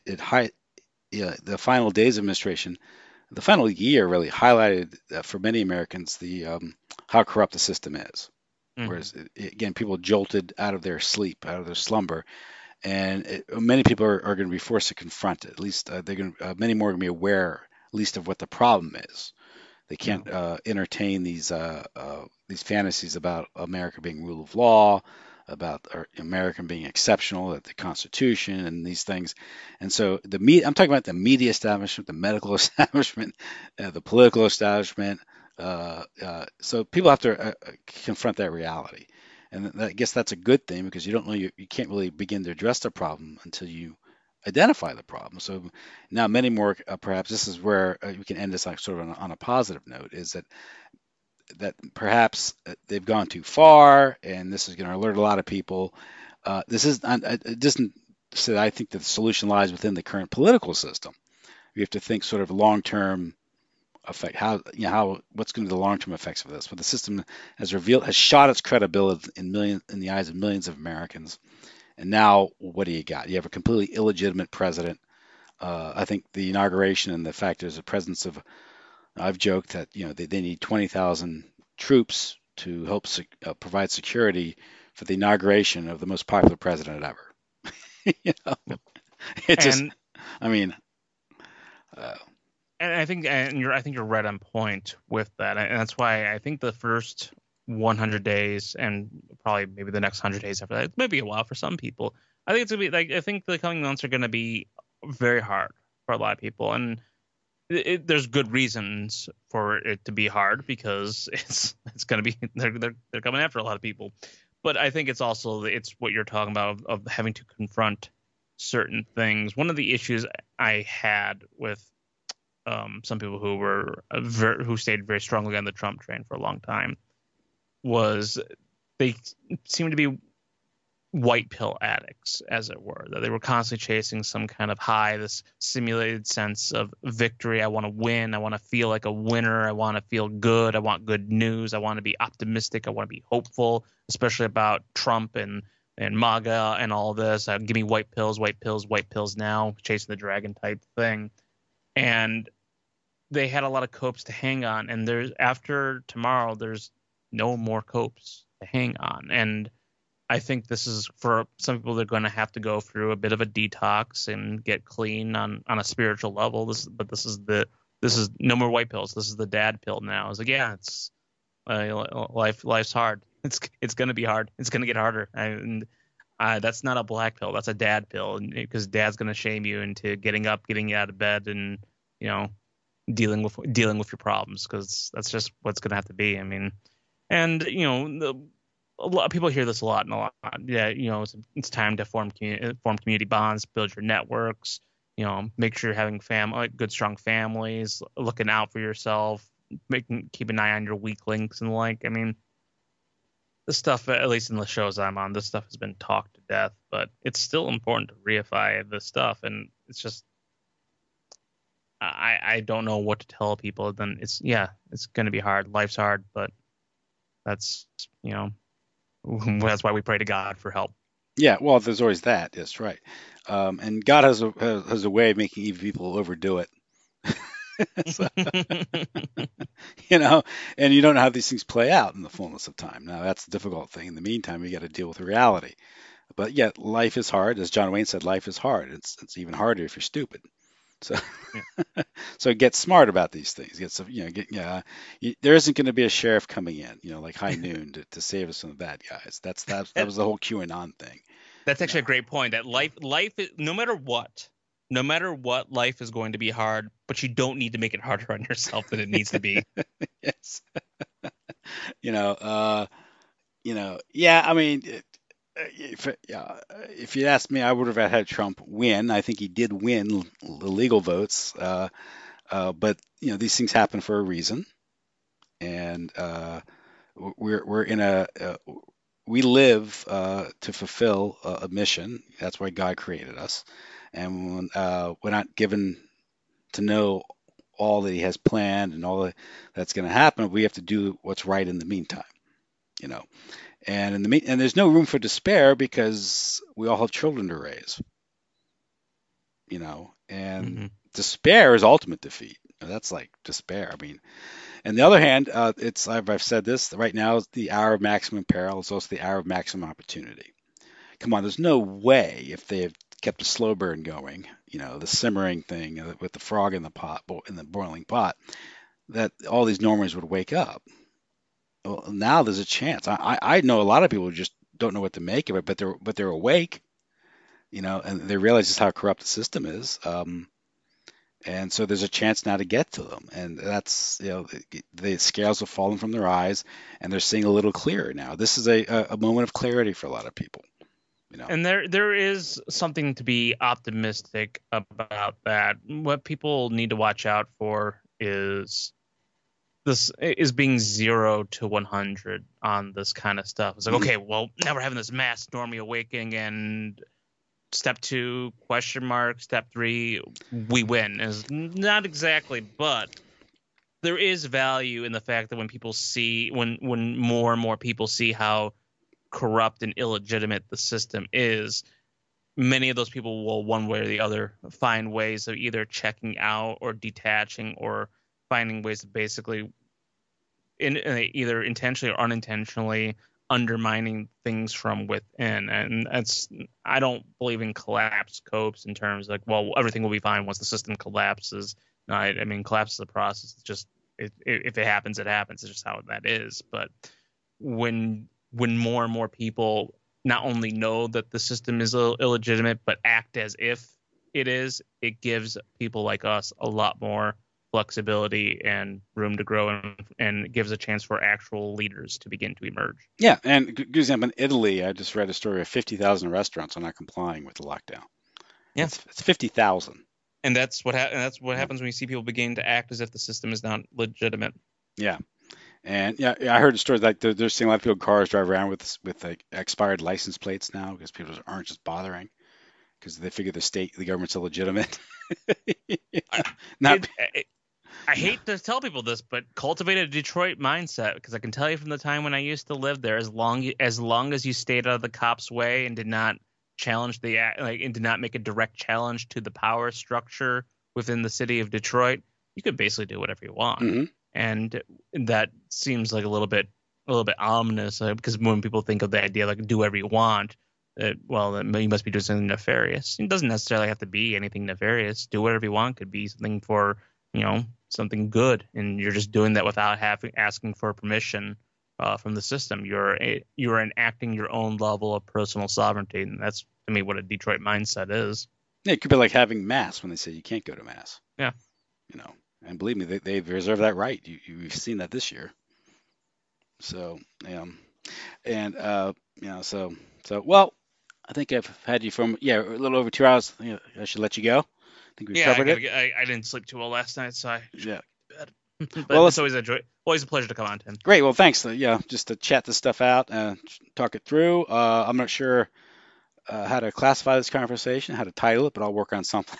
yeah, the final days of administration, the final year really highlighted for many Americans the how corrupt the system is. Mm-hmm. Whereas again, people jolted out of their sleep, out of their slumber, and many people are going to be forced to confront it. At least they're going many more are going to be aware, at least, of what the problem is. They can't entertain these fantasies about America being rule of law, about America being exceptional, that the Constitution and these things. And so I'm talking about the media establishment, the medical establishment, the political establishment. So people have to confront that reality. And I guess that's a good thing because you don't know you can't really begin to address the problem until you identify the problem. So now many more, perhaps this is where we can end this like sort of on a positive note, is that perhaps they've gone too far, and this is going to alert a lot of people. This is it doesn't say that I think that the solution lies within the current political system. We have to think sort of long-term effect, what's going to be the long-term effects of this. But the system has shot its credibility in the eyes of millions of Americans. And now, what do you got? You have a completely illegitimate president. I think the inauguration and the fact there's a presence of, I've joked that they need 20,000 troops to help provide security for the inauguration of the most popular president ever. you know, it just, And I mean, uh, and I think you're right on point with that, and that's why I think the first 100 days and probably maybe the next 100 days after that, it might be a while for some people. I think it's gonna be like I think the coming months are gonna be very hard for a lot of people, and there's good reasons for it to be hard because it's gonna be they're coming after a lot of people, but I think it's what you're talking about of having to confront certain things. One of the issues I had with some people who were who stayed very strongly on the Trump train for a long time was they seem to be white pill addicts, as it were, that they were constantly chasing some kind of high, this simulated sense of victory. I want to win. I want to feel like a winner. I want to feel good. I want good news. I want to be optimistic. I want to be hopeful, especially about Trump and MAGA and all this. Give me white pills, white pills, white pills now, chasing the dragon type thing. And they had a lot of copes to hang on. And there's after tomorrow, there's no more copes to hang on. And I think this is for some people, they're going to have to go through a bit of a detox and get clean on a spiritual level. This is no more white pills. This is the dad pill now. It's like, yeah, it's life's hard. It's going to be hard. It's going to get harder. And that's not a black pill. That's a dad pill, because dad's going to shame you into getting up, getting you out of bed, and dealing with your problems, because that's just what's going to have to be. I mean, and a lot of people hear this a lot and a lot. Yeah, it's time to form community bonds, build your networks. Make sure you're having good, strong families, looking out for yourself, keep an eye on your weak links and I mean, this stuff, at least in the shows I'm on, this stuff has been talked to death, but it's still important to reify this stuff. And it's just, I don't know what to tell people. Then it's going to be hard. Life's hard, but that's, that's why we pray to God for help. Yeah, well, there's always that. That's right. And God has a way of making even people overdo it. So, and you don't know how these things play out in the fullness of time. Now, that's the difficult thing. In the meantime, you got to deal with reality. But yet, life is hard. As John Wayne said, life is hard. It's even harder if you're stupid. So, Yeah. so get smart about these things. Get some, there isn't going to be a sheriff coming in, like High Noon to save us from the bad guys. That was the whole QAnon thing. That's actually a great point. That life is, no matter what, life is going to be hard, but you don't need to make it harder on yourself than it needs to be. Yes. Yeah. I mean, if you ask me, I would have had Trump win. I think he did win the legal votes, but these things happen for a reason, and we're in we live to fulfill a mission. That's why God created us, and we're not given to know all that He has planned and that's going to happen. We have to do what's right in the meantime, you know. And and there's no room for despair because we all have children to raise, and Mm-hmm. despair is ultimate defeat. That's like despair. I mean, on the other hand, I've said this right now is the hour of maximum peril. It's also the hour of maximum opportunity. Come on, there's no way if they had kept a slow burn going, the simmering thing with the frog in the pot, in the boiling pot, that all these normers would wake up. Well, now there's a chance. I know a lot of people who just don't know what to make of it, but they're awake, and they realize just how corrupt the system is. And so there's a chance now to get to them, and that's the scales have fallen from their eyes, and they're seeing a little clearer now. This is a moment of clarity for a lot of people. And there is something to be optimistic about that. What people need to watch out for is being 0 to 100 on this kind of stuff. It's like, okay, well, now we're having this mass normie awakening, and step 2 question mark, step 3 we win is not exactly, but there is value in the fact that when people see when more and more people see how corrupt and illegitimate the system is, many of those people will, one way or the other, find ways of either checking out or detaching or finding ways to basically either intentionally or unintentionally undermining things from within. And I don't believe in collapse copes in terms like, well, everything will be fine once the system collapses. No, I mean, collapse is a process. It's just if it happens, it happens. It's just how that is. But when more and more people not only know that the system is illegitimate, but act as if it is, it gives people like us a lot more flexibility and room to grow, and gives a chance for actual leaders to begin to emerge. Yeah, and good example, in Italy, I just read a story of 50,000 restaurants are not complying with the lockdown. Yeah, it's 50,000. And that's what happens when you see people beginning to act as if the system is not legitimate. Yeah, And yeah, I heard stories like they're seeing a lot of people cars drive around with like expired license plates now because people aren't just bothering because they figure the government's illegitimate. I, Not, I hate to tell people this, but cultivate a Detroit mindset because I can tell you from the time when I used to live there, as long as you stayed out of the cops' way and did not challenge and did not make a direct challenge to the power structure within the city of Detroit, you could basically do whatever you want. hmm And that seems like a little bit ominous because when people think of the idea like do whatever you want, then you must be doing something nefarious. It doesn't necessarily have to be anything nefarious. Do whatever you want could be something for something good, and you're just doing that without asking for permission from the system. You're enacting your own level of personal sovereignty, and that's to me what a Detroit mindset is. Yeah, it could be like having mass when they say you can't go to mass. Yeah. You know, and believe me, they reserve that right. You've seen that this year. So, and well, I think I've had you from a little over 2 hours. I should let you go. I think we've Yeah, covered it. I didn't sleep too well last night, so I should Yeah. go to bed. Well, But it's always a pleasure to come on, Tim. great. Well, thanks. Just to chat this stuff out and talk it through. I'm not sure how to classify this conversation, how to title it, but I'll work on something.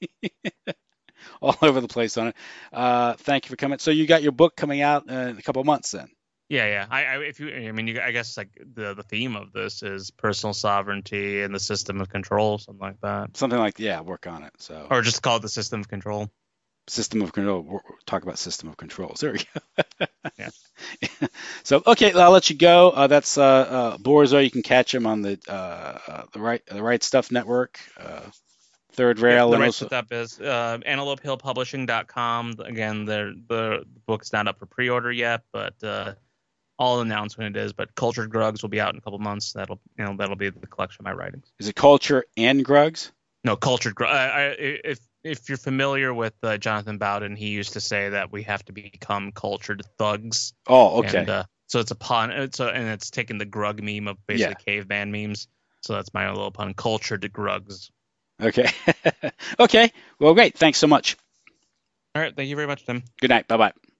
All over the place on it. Thank you for coming. So you got your book coming out in a couple of months then. Yeah, yeah. I guess like the theme of this is personal sovereignty and the system of control, something like that, Something like work on it. So or just call it the system of control. system of control. We'll talk about system of controls. There we go. Yeah. So okay, I'll let you go. That's Borzoi. You can catch him on the Right Stuff Network, Third Yep, Rail, the and right also stuff is AntelopeHillPublishing.com. Again, the book's not up for pre-order yet, but I'll announce when it is. But Cultured Grugs will be out in a couple months. That'll be the collection of my writings. is it Culture and Grugs? No, Cultured Grugs. If you're familiar with Jonathan Bowden, he used to say that we have to become cultured thugs. Oh, okay. And so it's a pun. And it's taking the grug meme of basically caveman memes. So that's my little pun. Cultured Grugs. Okay. Okay. Well, great. Thanks so much. All right. Thank you very much, Tim. Good night. Bye bye.